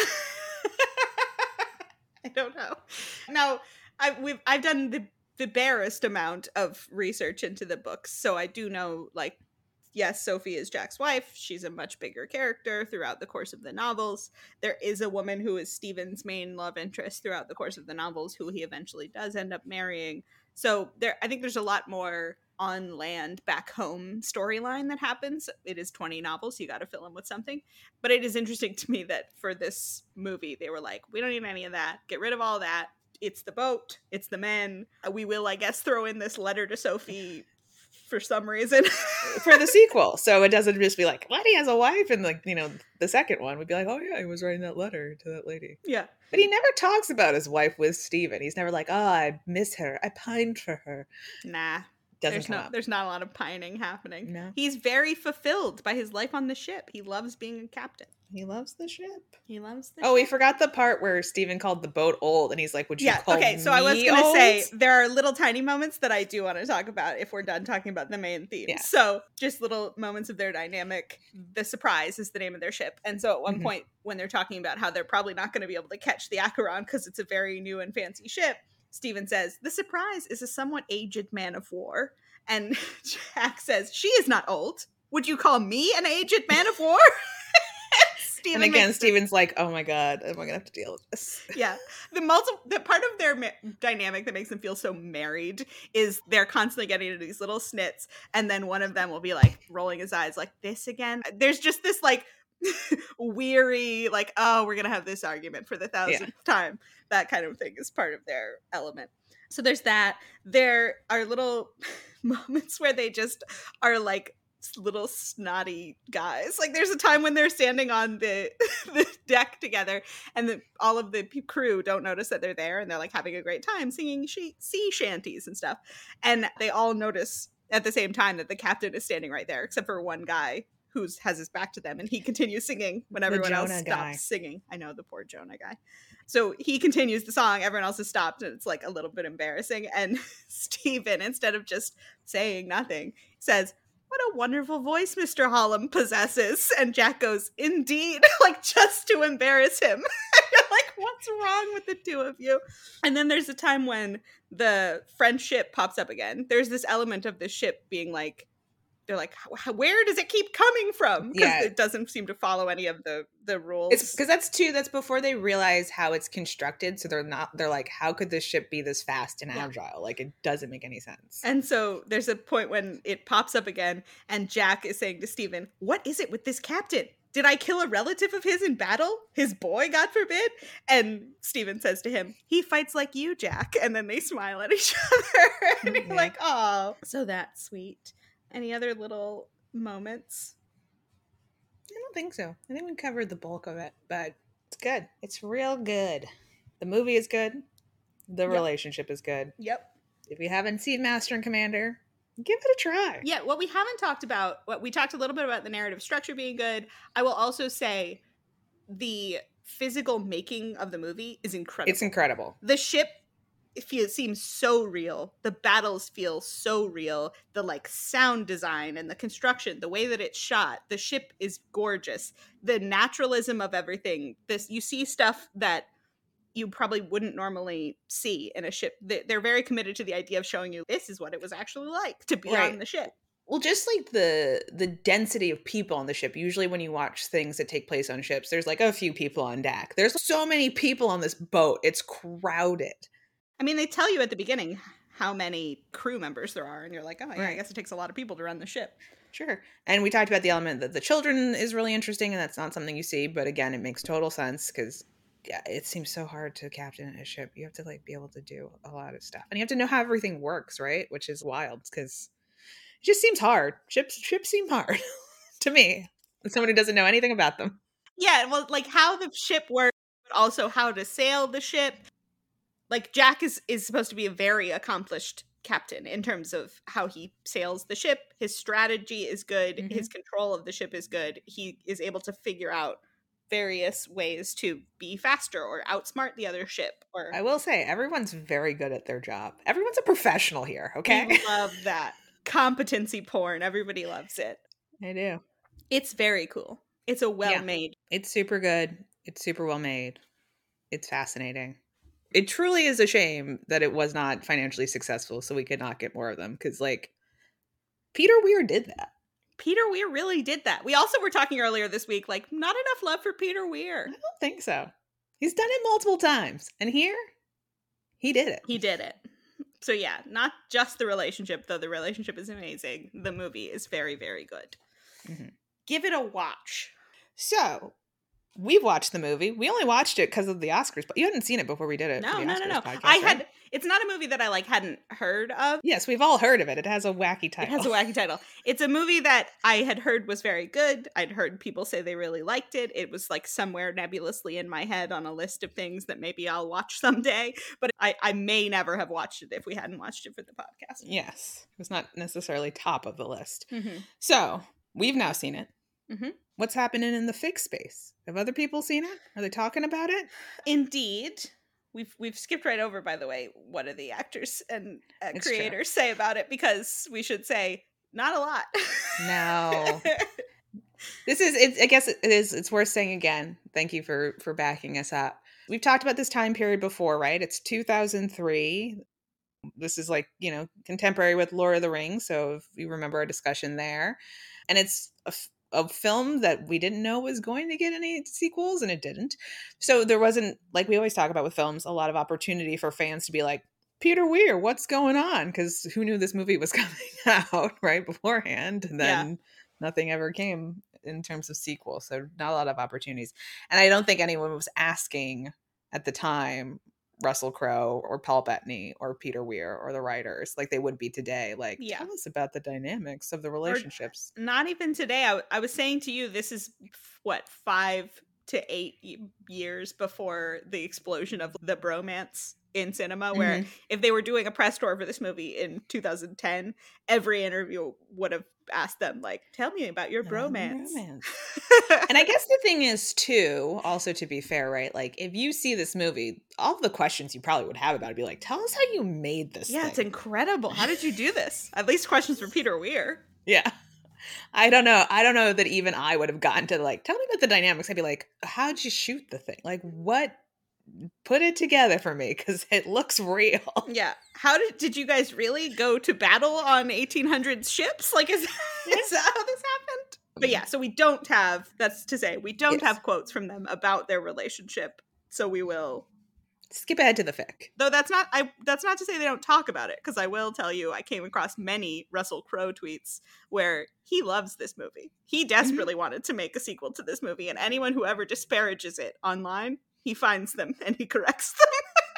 I don't know. Now, I, we've, I've done the, the barest amount of research into the books, so I do know, like, yes, Sophie is Jack's wife. She's a much bigger character throughout the course of the novels. There is a woman who is Stephen's main love interest throughout the course of the novels, who he eventually does end up marrying. So there, I think there's a lot more on land back home storyline that happens. It is twenty novels, you got to fill them with something. But it is interesting to me that for this movie they were like, we don't need any of that, get rid of all that, it's the boat, it's the men, we will I guess throw in this letter to Sophie for some reason
for the sequel, so it doesn't just be like, Letty has a wife, and like, you know, the second one would be like, oh yeah, he was writing that letter to that lady.
Yeah,
but he never talks about his wife with Stephen. He's never like, oh, I miss her, I pined for her.
Nah,
Doesn't
there's
come
no
up.
there's not a lot of pining happening.
No.
He's very fulfilled by his life on the ship. He loves being a captain.
He loves the ship.
He loves the
oh,
ship.
we forgot the part where Stephen called the boat old, and he's like, would you
yeah,
call
okay,
me
so I was gonna
old?
say there are little tiny moments that I do want to talk about if we're done talking about the main theme.
Yeah.
So just little moments of their dynamic. The Surprise is the name of their ship, and so at one mm-hmm. point when they're talking about how they're probably not going to be able to catch the Acheron because it's a very new and fancy ship, Stephen says, the Surprise is a somewhat aged man of war. And Jack says, she is not old. Would you call me an aged man of war?
And again, Stephen's like, oh my God, am I going to have to deal with this?
Yeah. The multi- the part of their ma- dynamic that makes them feel so married is they're constantly getting into these little snits. And then one of them will be like rolling his eyes like, this again? There's just this like weary, like, oh, we're going to have this argument for the thousandth yeah. time. That kind of thing is part of their element. So there's that. There are little moments where they just are like little snotty guys. Like there's a time when they're standing on the, the deck together, and the, all of the crew don't notice that they're there, and they're like having a great time singing she- sea shanties and stuff. And they all notice at the same time that the captain is standing right there, except for one guy who has his back to them, and he continues singing when everyone else stops guy. singing. I know, the poor Jonah guy. So he continues the song, everyone else has stopped, and it's like a little bit embarrassing. And Steven, instead of just saying nothing, says, "What a wonderful voice Mister Hallam possesses." And Jack goes, "Indeed," like just to embarrass him. And you're like, what's wrong with the two of you? And then there's a time when the French ship pops up again. There's this element of the ship being like, they're like, where does it keep coming from? Because yeah. it doesn't seem to follow any of the the rules.
It's because that's too that's before they realize how it's constructed. So they're not they're like, how could this ship be this fast and agile? Yeah. Like, it doesn't make any sense.
And so there's a point when it pops up again, and Jack is saying to Steven, "What is it with this captain? Did I kill a relative of his in battle? His boy, God forbid?" And Steven says to him, "He fights like you, Jack." And then they smile at each other. And you're yeah. like, oh, so that's sweet. Any other little moments?
I don't think so. I think we covered the bulk of it, but it's good. It's real good. The movie is good. The yep. relationship is good.
Yep.
If you haven't seen Master and Commander, give it a try.
Yeah, what we haven't talked about, what we talked a little bit about the narrative structure being good. I will also say the physical making of the movie is incredible.
It's incredible.
The ship It feels seems so real. The battles feel so real. The like sound design and the construction, the way that it's shot, the ship is gorgeous. The naturalism of everything. This you see stuff that you probably wouldn't normally see in a ship. They're very committed to the idea of showing you this is what it was actually like to be right. on the ship.
Well, just like the the density of people on the ship. Usually when you watch things that take place on ships, there's like a few people on deck. There's so many people on this boat. It's crowded.
I mean, they tell you at the beginning how many crew members there are, and you're like, oh, yeah, right. I guess it takes a lot of people to run the ship.
Sure. And we talked about the element that the children is really interesting, and that's not something you see, but again, it makes total sense, because yeah, it seems so hard to captain a ship. You have to like be able to do a lot of stuff, and you have to know how everything works, right? Which is wild, because it just seems hard. Ships, ships seem hard to me, as someone who doesn't know anything about them.
Yeah, well, like how the ship works, but also how to sail the ship. Like, Jack is, is supposed to be a very accomplished captain in terms of how he sails the ship. His strategy is good. Mm-hmm. His control of the ship is good. He is able to figure out various ways to be faster or outsmart the other ship. Or
I will say, everyone's very good at their job. Everyone's a professional here, okay?
I love that. Competency porn. Everybody loves it.
I do.
It's very cool. It's a well-made.
Yeah. It's super good. It's super well made. It's fascinating. It truly is a shame that it was not financially successful, so we could not get more of them. Because, like, Peter Weir did that.
Peter Weir really did that. We also were talking earlier this week, like, not enough love for Peter Weir.
I don't think so. He's done it multiple times. And here, he did it.
He did it. So, yeah, not just the relationship, though the relationship is amazing. The movie is very, very good. Mm-hmm. Give it a watch.
So... we've watched the movie. We only watched it because of the Oscars, but you hadn't seen it before we did it.
No,
for the
no,
Oscars
no, no.
podcast,
I
right?
had. It's not a movie that I like hadn't heard of.
Yes, we've all heard of it. It has a wacky title.
It has a wacky title. It's a movie that I had heard was very good. I'd heard people say they really liked it. It was like somewhere nebulously in my head on a list of things that maybe I'll watch someday. But I, I may never have watched it if we hadn't watched it for the podcast.
Yes, it was not necessarily top of the list.
Mm-hmm.
So we've now seen it.
Mm-hmm.
What's happening in the fix space? Have other people seen it? Are they talking about it?
Indeed. We've we've skipped right over, by the way, what do the actors and uh, creators
true.
say about it, because we should say not a lot.
No. This is, it, I guess it is, it's worth saying again. Thank you for, for backing us up. We've talked about this time period before, right? It's two thousand three. This is like, you know, contemporary with Lord of the Rings. So if you remember our discussion there. And it's a a film that we didn't know was going to get any sequels, and it didn't. So there wasn't, like we always talk about with films, a lot of opportunity for fans to be like, Peter Weir, what's going on? Because who knew this movie was coming out right beforehand? And then yeah. nothing ever came in terms of sequels. So not a lot of opportunities. And I don't think anyone was asking at the time Russell Crowe or Paul Bettany or Peter Weir or the writers like they would be today. Like, yeah. tell us about the dynamics of the relationships.
Or not even today. I, I was saying to you, this is what, five to eight y- years before the explosion of the bromance in cinema, where
Mhm.
if they were doing a press tour for this movie in two thousand ten, every interview would have asked them, like, tell me about your
About the
bromance.
bromance. And I guess the thing is, too, also to be fair, right? Like, if you see this movie, all the questions you probably would have about it would be like, tell us how you made this
Yeah,
thing.
it's incredible. How did you do this? At least questions for Peter Weir.
Yeah. I don't know. I don't know that even I would have gotten to, like, tell me about the dynamics. I'd be like, how'd you shoot the thing? Like, what? Put it together for me, because it looks real.
Yeah. How did did you guys really go to battle on eighteen hundreds ships? Like, is, is that how this happened? But yeah, so we don't have, that's to say, we don't
Yes.
have quotes from them about their relationship. So we will,
Skip ahead to the fic.
though that's not, I that's not to say they don't talk about it, because I will tell you, I came across many Russell Crowe tweets where he loves this movie. He desperately wanted to make a sequel to this movie, and anyone who ever disparages it online, he finds them and he corrects them.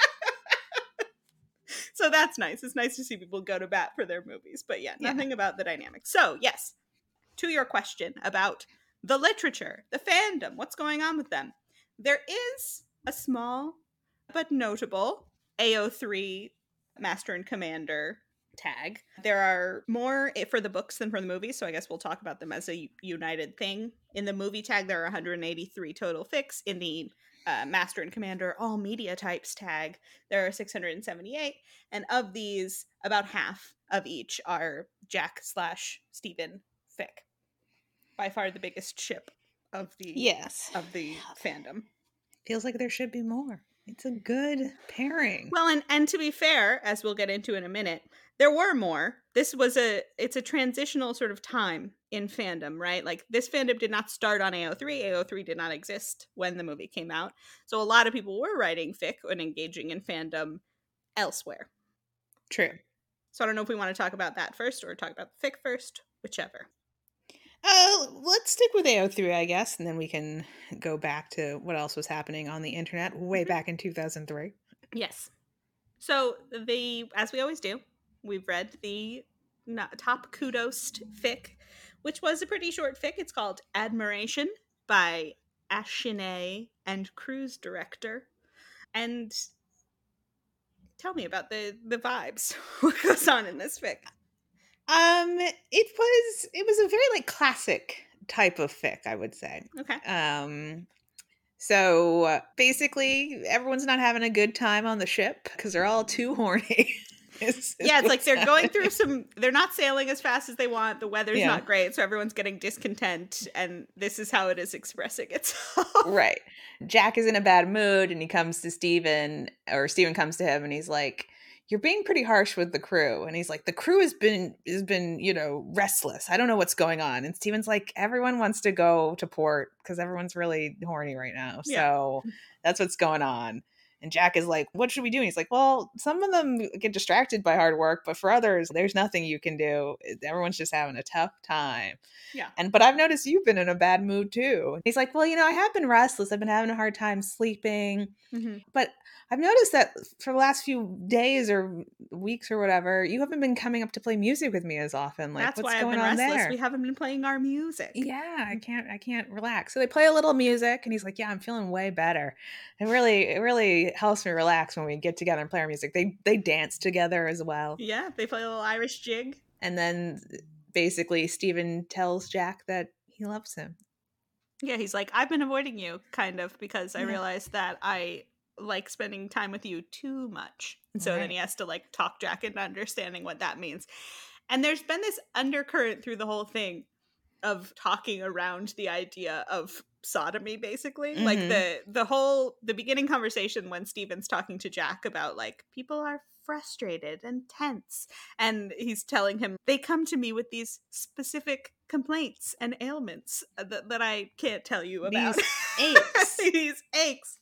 So that's nice. It's nice to see people go to bat for their movies. But yeah, nothing yeah. about the dynamics. So yes, to your question about the literature, the fandom, what's going on with them. There is a small but notable A O three Master and Commander tag. There are more for the books than for the movies, so I guess we'll talk about them as a united thing. In the movie tag, there are one hundred eighty-three total fics. In the uh, Master and Commander all media types tag, there are six hundred seventy-eight, and of these, about half of each are Jack slash Stephen fic. By far the biggest ship of the
yes
of the fandom.
Feels like there should be more. It's a good pairing.
Well, and and to be fair, as we'll get into in a minute, there were more. This was a it's a transitional sort of time in fandom, right? Like, this fandom did not start on A O three. A O three did not exist when the movie came out. So a lot of people were writing fic and engaging in fandom elsewhere.
True.
So I don't know if we want to talk about that first or talk about the fic first, whichever.
Uh, let's stick with A O three, I guess, and then we can go back to what else was happening on the internet way back in two thousand three.
Yes. So, the as we always do, we've read the top kudos fic, which was a pretty short fic. It's called Admiration by Ashine and cruise director. And tell me about the, the vibes. What goes on in this fic?
Um, it was it was a very like classic type of fic, I would say.
Okay.
Um, so uh, basically, everyone's not having a good time on the ship because they're all too horny.
It's, it's yeah, it's like they're happening. going through some. They're not sailing as fast as they want. The weather's yeah. not great, so everyone's getting discontent, and this is how it is expressing itself.
Right. Jack is in a bad mood, and he comes to Stephen, or Stephen comes to him, and he's like, "You're being pretty harsh with the crew." And he's like, "The crew has been has been, you know, restless. I don't know what's going on." And Steven's like, "Everyone wants to go to port because everyone's really horny right now. So yeah. that's what's going on." And Jack is like, "What should we do?" And he's like, "Well, some of them get distracted by hard work, but for others, there's nothing you can do. Everyone's just having a tough time."
Yeah.
And but I've noticed you've been in a bad mood too. He's like, "Well, you know, I have been restless. I've been having a hard time sleeping. Mm-hmm. But I've noticed that for the last few days or weeks or whatever, you haven't been coming up to play music with me as often. Like,
that's
what's
why
going
I've been
on
restless.
there?
We haven't been playing our music.
Yeah, I can't, I can't relax." So they play a little music, and he's like, "Yeah, I'm feeling way better. It really, it really helps me relax when we get together and play our music." They they dance together as well.
Yeah, they play a little Irish jig.
And then basically Stephen tells Jack that he loves him.
Yeah, he's like, "I've been avoiding you, kind of, because I yeah. realized that I like spending time with you too much." And so right. then he has to like talk Jack into understanding what that means. And there's been this undercurrent through the whole thing of talking around the idea of sodomy, basically. Mm-hmm. Like the the whole the beginning conversation when Stephen's talking to Jack about like, people are frustrated and tense, and he's telling him they come to me with these specific complaints and ailments that, that I can't tell you about.
These aches.
These aches.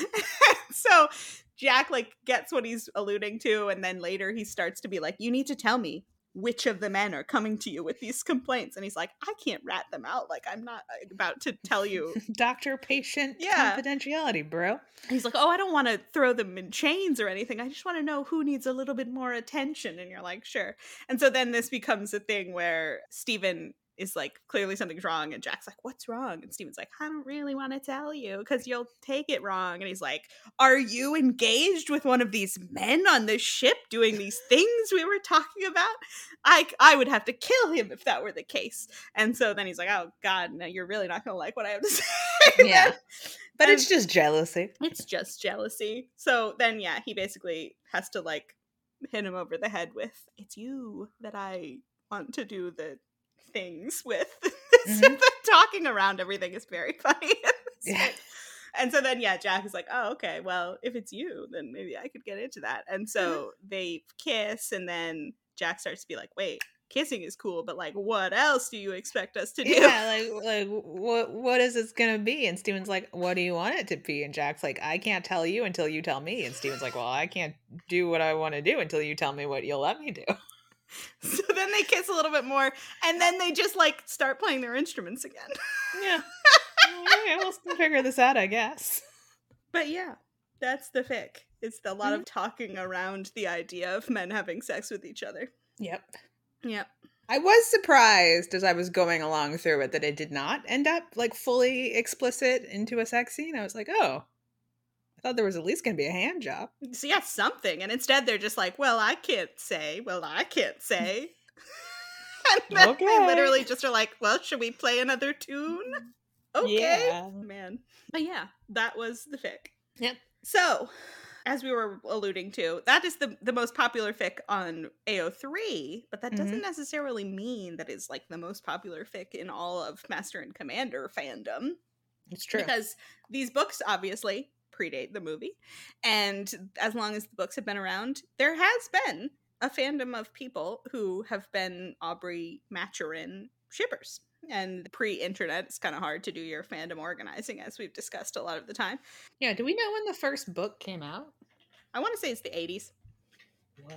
So Jack like gets what he's alluding to, and then later he starts to be like, "You need to tell me which of the men are coming to you with these complaints." And he's like, "I can't rat them out. Like, I'm not about to tell you."
Doctor patient
yeah.
confidentiality, bro.
And he's like, "Oh, I don't want to throw them in chains or anything. I just want to know who needs a little bit more attention." And you're like, "Sure." And so then this becomes a thing where Stephen is like, clearly something's wrong. And Jack's like, what's wrong? And Steven's like, I don't really want to tell you because you'll take it wrong. And he's like, are you engaged with one of these men on this ship doing these things we were talking about? I, I would have to kill him if that were the case. And so then he's like, oh, God, no, you're really not going to like what I have to say.
Yeah. But
And
it's just jealousy.
it's just jealousy. So then, yeah, he basically has to like hit him over the head with, it's you that I want to do the things with.
Mhm.
So the talking around everything is very funny.
Yeah.
And so then, yeah, Jack is like, oh, okay, well, if it's you, then maybe I could get into that. And so they kiss, and then Jack starts to be like, wait, kissing is cool, but like, what else do you expect us to do?
Yeah, like like what what is this gonna be? And Steven's like, what do you want it to be? And Jack's like, I can't tell you until you tell me. And Steven's like, well, I can't do what I want to do until you tell me what you'll let me do.
So then they kiss a little bit more, and then they just like start playing their instruments again.
Yeah. Okay, we'll figure this out, I guess.
But yeah, that's the fic. It's a lot of talking around the idea of men having sex with each other.
Yep.
Yeah.
I was surprised as I was going along through it that it did not end up like fully explicit into a sex scene. I was like, oh, I thought there was at least going to be a hand job.
So yeah, something. And instead they're just like, well, I can't say. Well, I can't say. And then
Okay.
they literally just are like, well, should we play another tune? Okay.
Yeah.
Man. But yeah, that was the fic.
Yep.
So, as we were alluding to, that is the, the most popular fic on A O three, but that doesn't necessarily mean that it's like the most popular fic in all of Master and Commander fandom.
It's true.
Because these books obviously predate the movie, and as long as the books have been around, there has been a fandom of people who have been Aubrey Maturin shippers. And pre-internet, it's kind of hard to do your fandom organizing, as we've discussed a lot of the time.
Yeah, do we know when the first book came out?
I want to say it's the eighties.
Wow.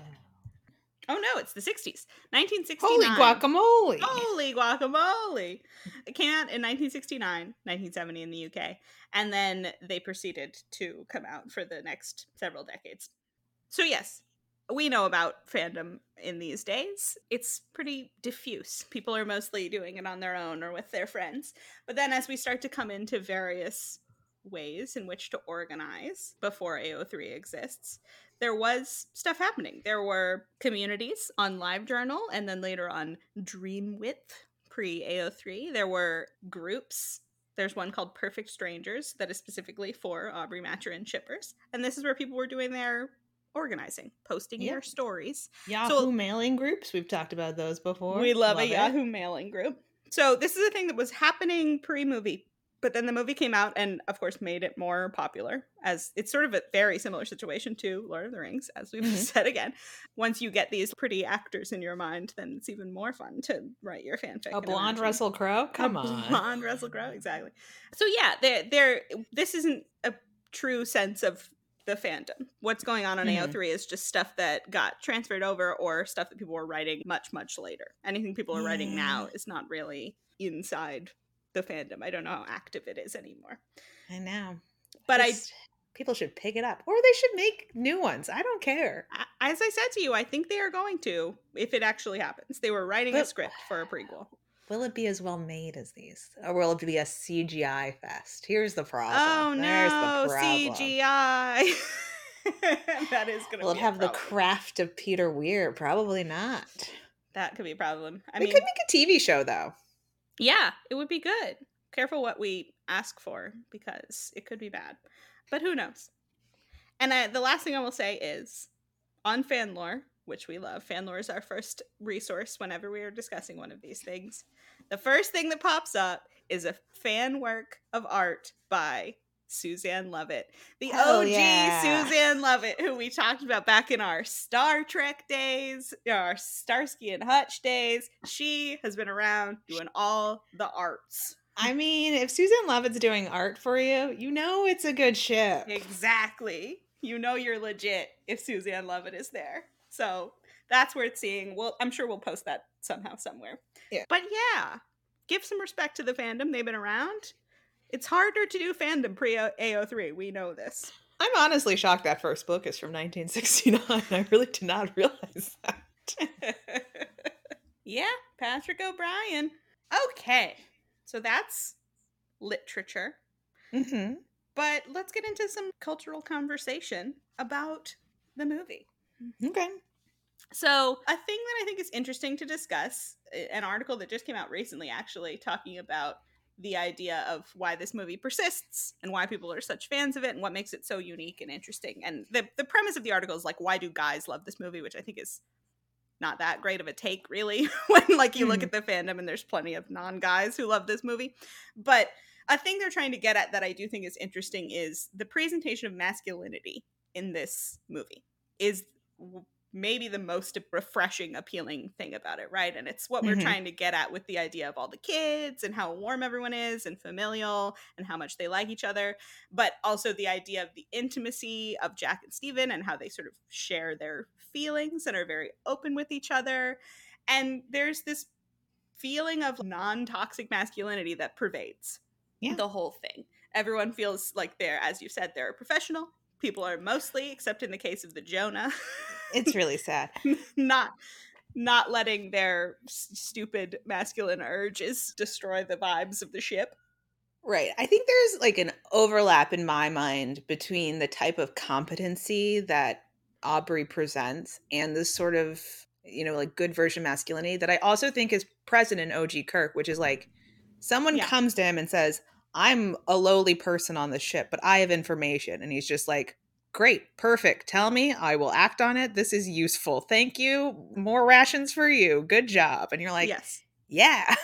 Oh no, it's the sixties. nineteen sixty-nine.
Holy guacamole!
Holy guacamole! It came out in nineteen sixty-nine, nineteen seventy in the U K, and then they proceeded to come out for the next several decades. So yes, we know about fandom in these days. It's pretty diffuse. People are mostly doing it on their own or with their friends. But then as we start to come into various ways in which to organize before A O three exists, there was stuff happening. There were communities on LiveJournal, and then later on Dreamwidth pre-A O three. There were groups. There's one called Perfect Strangers that is specifically for Aubrey Maturin shippers. And this is where people were doing their organizing, posting
Yep.
their stories.
Yahoo
So-
mailing groups. We've talked about those before.
We love, a
it.
Yahoo mailing group. So this is a thing that was happening pre-movie, but then the movie came out and, of course, made it more popular. As it's sort of a very similar situation to Lord of the Rings, as we've
Mhm.
said again. Once you get these pretty actors in your mind, then it's even more fun to write your fanfic.
A
and
blonde
imagine.
Russell Crowe? Come
A
on.
blonde Russell Crowe, exactly. So yeah, there, there. This isn't a true sense of the fandom. What's going on on
Mhm.
A O three is just stuff that got transferred over or stuff that people were writing much, much later. Anything people are writing now is not really inside the fandom. I don't know how active it is anymore.
I know.
But I,
Just- people should pick it up. Or they should make new ones. I don't care.
I- as I said to you, I think they are going to, if it actually happens. They were writing a
But-
script for a prequel.
Will it be as well made as these? Or will it be a C G I fest? Here's the problem.
Oh
There's
no,
the problem.
C G I. That is going to
Will
be
it
a
have the
problem.
craft of Peter Weir? Probably not.
That could be a problem. I
we
mean,
could make a T V show though.
yeah, it would be good. Careful what we ask for because it could be bad. But who knows? And I, the last thing I will say is on Fanlore, which we love. Fanlore is our first resource whenever we are discussing one of these things. The first thing that pops up is a fan work of art by Suzanne Lovett. The
Hell
O G
yeah.
Suzanne Lovett, who we talked about back in our Star Trek days, our Starsky and Hutch days. She has been around doing all the arts.
I mean, if Suzanne Lovett's doing art for you, you know it's a good ship.
Exactly. You know you're legit if Suzanne Lovett is there. So that's worth seeing. Well, I'm sure we'll post that somehow somewhere.
Yeah.
But yeah, give some respect to the fandom. They've been around. It's harder to do fandom pre A O three. We know this.
I'm honestly shocked that first book is from nineteen sixty-nine. I really did not realize that.
Yeah, Patrick O'Brien. Okay. So that's literature.
Mm-hmm.
But let's get into some cultural conversation about the movie.
Okay.
So, a thing that I think is interesting to discuss, an article that just came out recently, actually, talking about the idea of why this movie persists and why people are such fans of it and what makes it so unique and interesting. And the, the premise of the article is like, why do guys love this movie? Which I think is not that great of a take, really, when like you look
Mhm.
at the fandom and there's plenty of non-guys who love this movie. But a thing they're trying to get at that I do think is interesting is the presentation of masculinity in this movie is w- maybe the most refreshing, appealing thing about it, right? And it's what we're
Mhm.
trying to get at with the idea of all the kids and how warm everyone is and familial and how much they like each other, but also the idea of the intimacy of Jack and Stephen and how they sort of share their feelings and are very open with each other. And there's this feeling of non-toxic masculinity that pervades
Yeah.
the whole thing. Everyone feels like they're, as you said, they're a professional. People are mostly, except in the case of the Jonah,
It's really sad.
not not letting their s- stupid masculine urges destroy the vibes of the ship.
Right. I think there's like an overlap in my mind between the type of competency that Aubrey presents and this sort of, you know, like good version masculinity that I also think is present in O G Kirk, which is like someone
Yeah.
comes to him and says, I'm a lowly person on the ship, but I have information. And he's just like, great, perfect. Tell me, I will act on it. This is useful. Thank you. More rations for you. Good job. And you're like,
Yes.
yeah.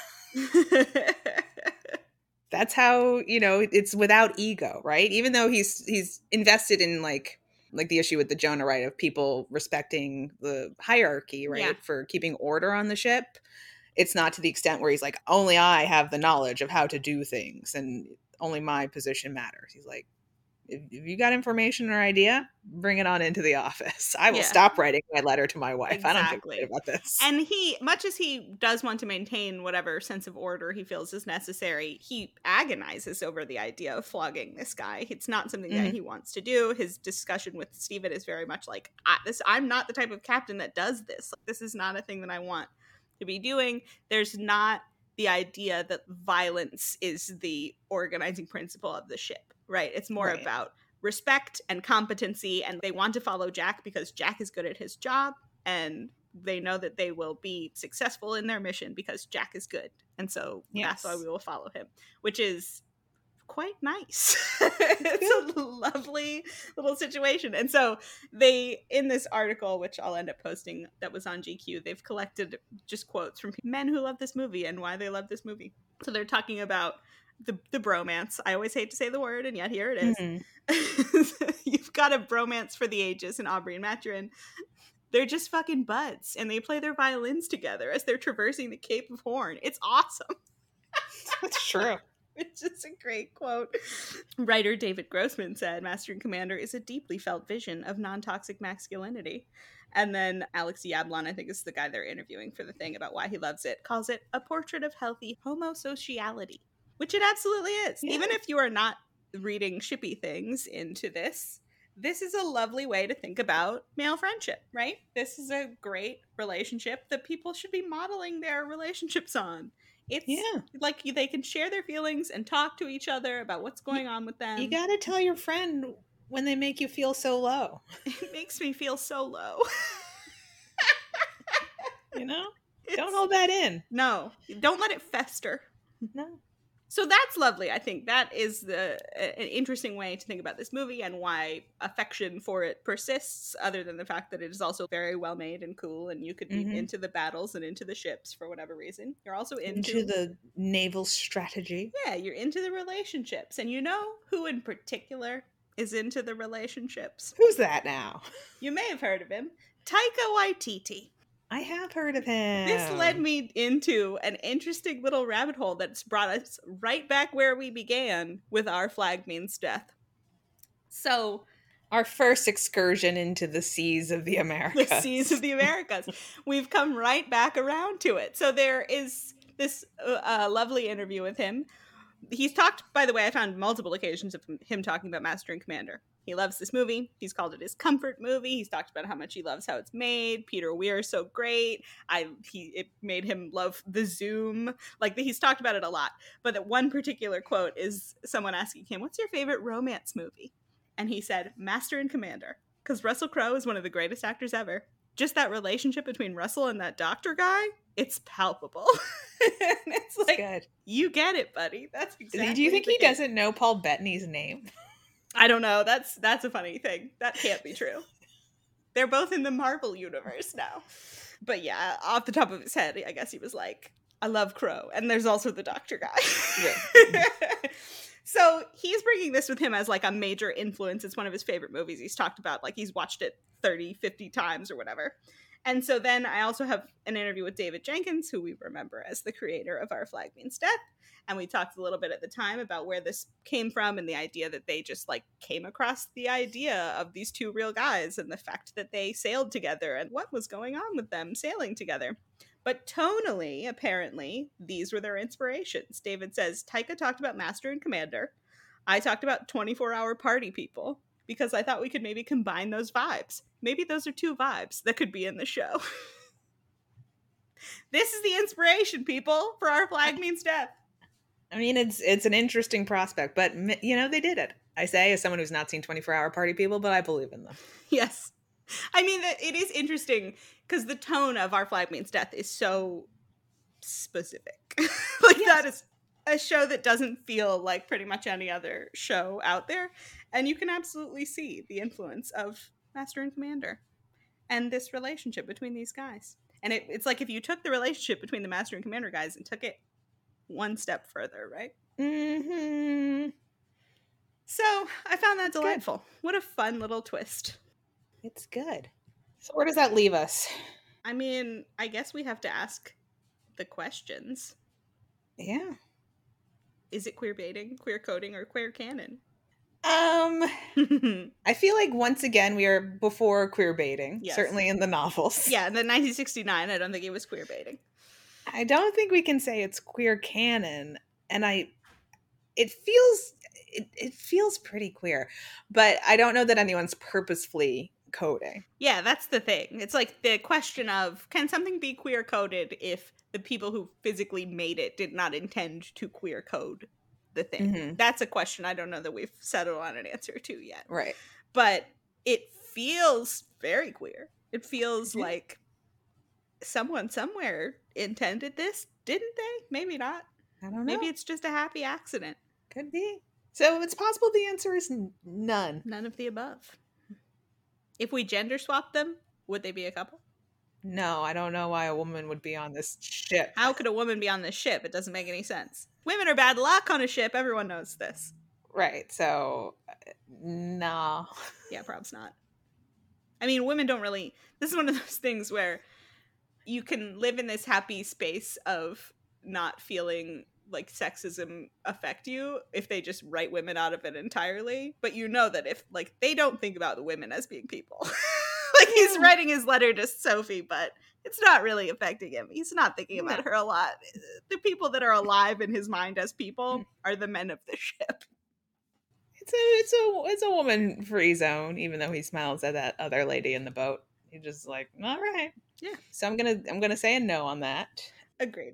That's how, you know, it's without ego, right? Even though he's he's invested in like like the issue with the Jonah, right, of people respecting the hierarchy, right,
Yeah.
for keeping order on the ship. It's not to the extent where he's like, only I have the knowledge of how to do things and only my position matters. He's like, if, if you got information or idea, bring it on into the office. I will
Yeah.
stop writing my letter to my wife. I don't give a
Exactly.
shit about this.
And he, much as he does want to maintain whatever sense of order he feels is necessary, he agonizes over the idea of flogging this guy. It's not something that
Mhm.
he wants to do. His discussion with Stephen is very much like, I, this, I'm not the type of captain that does this. Like, this is not a thing that I want to be doing. There's not the idea that violence is the organizing principle of the ship, right? It's more
Right.
about respect and competency, and they want to follow Jack because Jack is good at his job, and they know that they will be successful in their mission because Jack is good, and so
Yes.
that's why we will follow him, which is quite nice. It's a lovely little situation. And so they, in this article, which I'll end up posting, that was on G Q, they've collected just quotes from men who love this movie and why they love this movie. So they're talking about the, the bromance. I always hate to say the word, and yet here it is.
Mhm.
You've got a bromance for the ages in Aubrey and Maturin. They're just fucking buds, and they play their violins together as they're traversing the Cape of Horn. It's awesome.
That's true.
It's just a great quote. Writer David Grossman said, Master and Commander is a deeply felt vision of non-toxic masculinity. And then Alex Yablon, I think is the guy they're interviewing for the thing about why he loves it, calls it a portrait of healthy homosociality, which it absolutely is.
Yeah.
Even if you are not reading shippy things into this, this is a lovely way to think about male friendship, right? This is a great relationship that people should be modeling their relationships on. It's
Yeah.
like they can share their feelings and talk to each other about what's going on with them.
You gotta tell your friend when they make you feel so low.
It makes me feel so low.
You know?
It's-
Don't hold that in.
No, don't let it fester.
No.
So that's lovely. I think that is the a- an interesting way to think about this movie and why affection for it persists, other than the fact that it is also very well made and cool, and you could be
Mhm.
into the battles and into the ships for whatever reason. You're also into,
Into the naval strategy.
yeah, you're into the relationships, and you know who in particular is into the relationships.
Who's that now?
You may have heard of him, Taika Waititi.
I have heard of him.
This led me into an interesting little rabbit hole that's brought us right back where we began with Our Flag Means Death. So,
Our first excursion into the seas of the Americas.
the seas of the Americas. We've come right back around to it. So there is this uh, uh, lovely interview with him. He's talked, by the way, I found multiple occasions of him talking about Master and Commander. He loves this movie. He's called it his comfort movie. He's talked about how much he loves how it's made. Peter Weir is so great. I he it made him love the Zoom. Like he's talked about it a lot. But that one particular quote is someone asking him, "What's your favorite romance movie?" And he said, "Master and Commander," because Russell Crowe is one of the greatest actors ever. Just that relationship between Russell and that doctor guy, it's palpable. And it's like,
good.
You get it, buddy. That's exactly.
Do you think he
case.
doesn't know Paul Bettany's name?
I don't know. That's that's a funny thing. That can't be true. They're both in the Marvel universe now. But yeah, off the top of his head, I guess he was like, I love Crow. And there's also the doctor guy. Yeah. So he's bringing this with him as like a major influence. It's one of his favorite movies. He's talked about, like he's watched it thirty, fifty times or whatever. And so then I also have an interview with David Jenkins, who we remember as the creator of Our Flag Means Death. And we talked a little bit at the time about where this came from and the idea that they just like came across the idea of these two real guys and the fact that they sailed together and what was going on with them sailing together. But tonally, apparently, these were their inspirations. David says, Taika talked about Master and Commander. I talked about twenty-four hour Party People because I thought we could maybe combine those vibes. Maybe those are two vibes that could be in the show. This is the inspiration, people, for Our Flag Means Death.
I mean, it's it's an interesting prospect, but, you know, they did it. I say as someone who's not seen twenty-four hour Party People, but I believe in them.
Yes. I mean, it is interesting because the tone of Our Flag Means Death is so specific. Like, yes. That is a show that doesn't feel like pretty much any other show out there. And you can absolutely see the influence of Master and Commander and this relationship between these guys. And it, it's like if you took the relationship between the Master and Commander guys and took it one step further, right?
Mm-hmm.
So I found that delightful. Good. What a fun little twist.
It's good. So where does that leave us?
I mean, I guess we have to ask the questions.
Yeah.
Is it queer baiting, queer coding, or queer canon?
Um, I feel like once again we are before queer baiting, yes. Certainly in the novels.
Yeah, in the nineteen sixty-nine, I don't think it was queer baiting.
I don't think we can say it's queer canon, and I, it feels, it, it feels pretty queer, but I don't know that anyone's purposefully coding.
Yeah, that's the thing. It's like the question of, can something be queer coded if the people who physically made it did not intend to queer code the thing? Mm-hmm. That's a question I don't know that we've settled on an answer to yet.
Right.
But it feels very queer. It feels mm-hmm. like someone somewhere intended this, didn't they? Maybe not.
I don't know.
Maybe it's just a happy accident.
Could be. So it's possible the answer is n- none.
None of the above. If we gender swap them, would they be a couple?
No, I don't know why a woman would be on this ship.
How could a woman be on this ship? It doesn't make any sense. Women are bad luck on a ship. Everyone knows this.
Right. So, no.
Yeah, probably not. I mean, women don't really... This is one of those things where you can live in this happy space of not feeling like sexism affect you if they just write women out of it entirely. But you know that if, like, they don't think about the women as being people. Like, he's writing his letter to Sophie, but it's not really affecting him. He's not thinking about no. her a lot. The people that are alive in his mind as people are the men of the ship.
It's a it's a it's a woman free zone, even though he smiles at that other lady in the boat. He's just like, all right.
Yeah.
So I'm gonna I'm gonna say a no on that.
Agreed.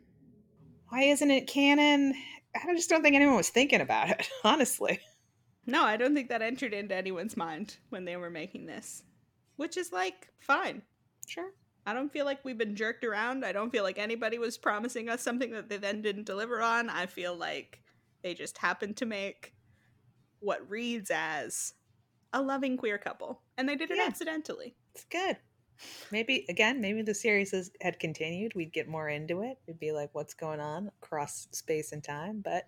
Why isn't it canon? I just don't think anyone was thinking about it, honestly.
No, I don't think that entered into anyone's mind when they were making this. Which is, like, fine.
Sure.
I don't feel like we've been jerked around. I don't feel like anybody was promising us something that they then didn't deliver on. I feel like they just happened to make what reads as a loving queer couple. And they did it yeah. accidentally.
It's good. Maybe, again, maybe the series has, had continued. We'd get more into it. It'd be like, what's going on across space and time? But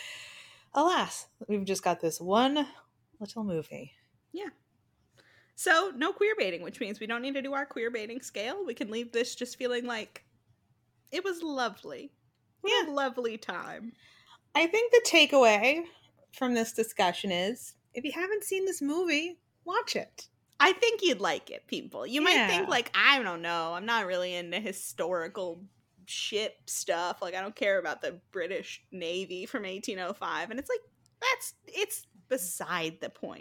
alas, we've just got this one little movie.
Yeah. So, no queer baiting, which means we don't need to do our queer baiting scale. We can leave this just feeling like it was lovely. What yeah. a lovely time.
I think the takeaway from this discussion is, if you haven't seen this movie, watch it.
I think you'd like it, people. You yeah. might think, like, I don't know, I'm not really into historical ship stuff. Like, I don't care about the British Navy from eighteen oh five. And it's like, that's, it's beside the point.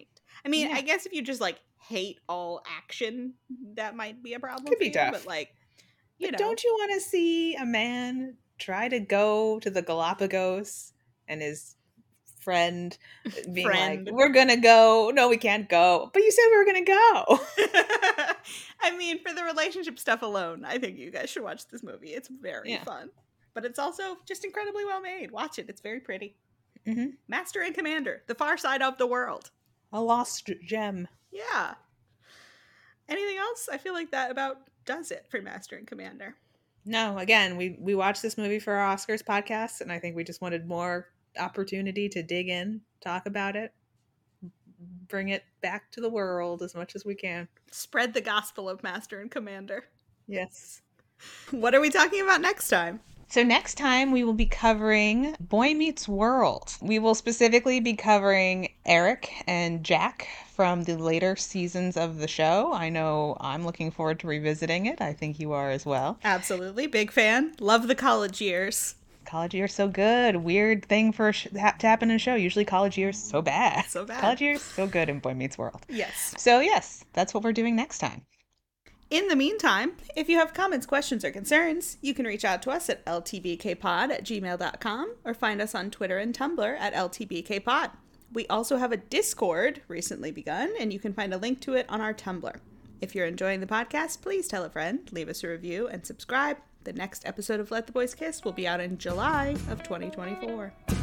I mean,
Yeah.
I guess if you just like hate all action, that might be a problem.
Could
for
be
you,
tough.
but like, you
But
know,
don't you want to see a man try to go to the Galapagos and his friend being
Friend.
like, we're going to go. No, we can't go. But you said we were going to go.
I mean, for the relationship stuff alone, I think you guys should watch this movie. It's very
Yeah.
fun. But it's also just incredibly well made. Watch it. It's very pretty.
Mm-hmm.
Master and Commander, The Far Side of the World.
A lost gem.
Yeah. Anything else? I feel like that about does it for Master and Commander.
No, again, we we watched this movie for our Oscars podcast, and I think we just wanted more opportunity to dig in, talk about it, bring it back to the world as much as we can.
Spread the gospel of Master and Commander.
Yes.
What are we talking about next time?
So next time we will be covering Boy Meets World. We will specifically be covering Eric and Jack from the later seasons of the show. I know I'm looking forward to revisiting it. I think you are as well.
Absolutely. Big fan. Love the college years.
College years so good. Weird thing for a sh- to happen in a show. Usually college years so bad.
So bad.
College years so good in Boy Meets World.
Yes.
So yes, that's what we're doing next time.
In the meantime, if you have comments, questions, or concerns, you can reach out to us at l t b k pod at gmail dot com or find us on Twitter and Tumblr at l t b k pod. We also have a Discord recently begun, and you can find a link to it on our Tumblr. If you're enjoying the podcast, please tell a friend, leave us a review, and subscribe. The next episode of Let the Boys Kiss will be out in July of twenty twenty-four.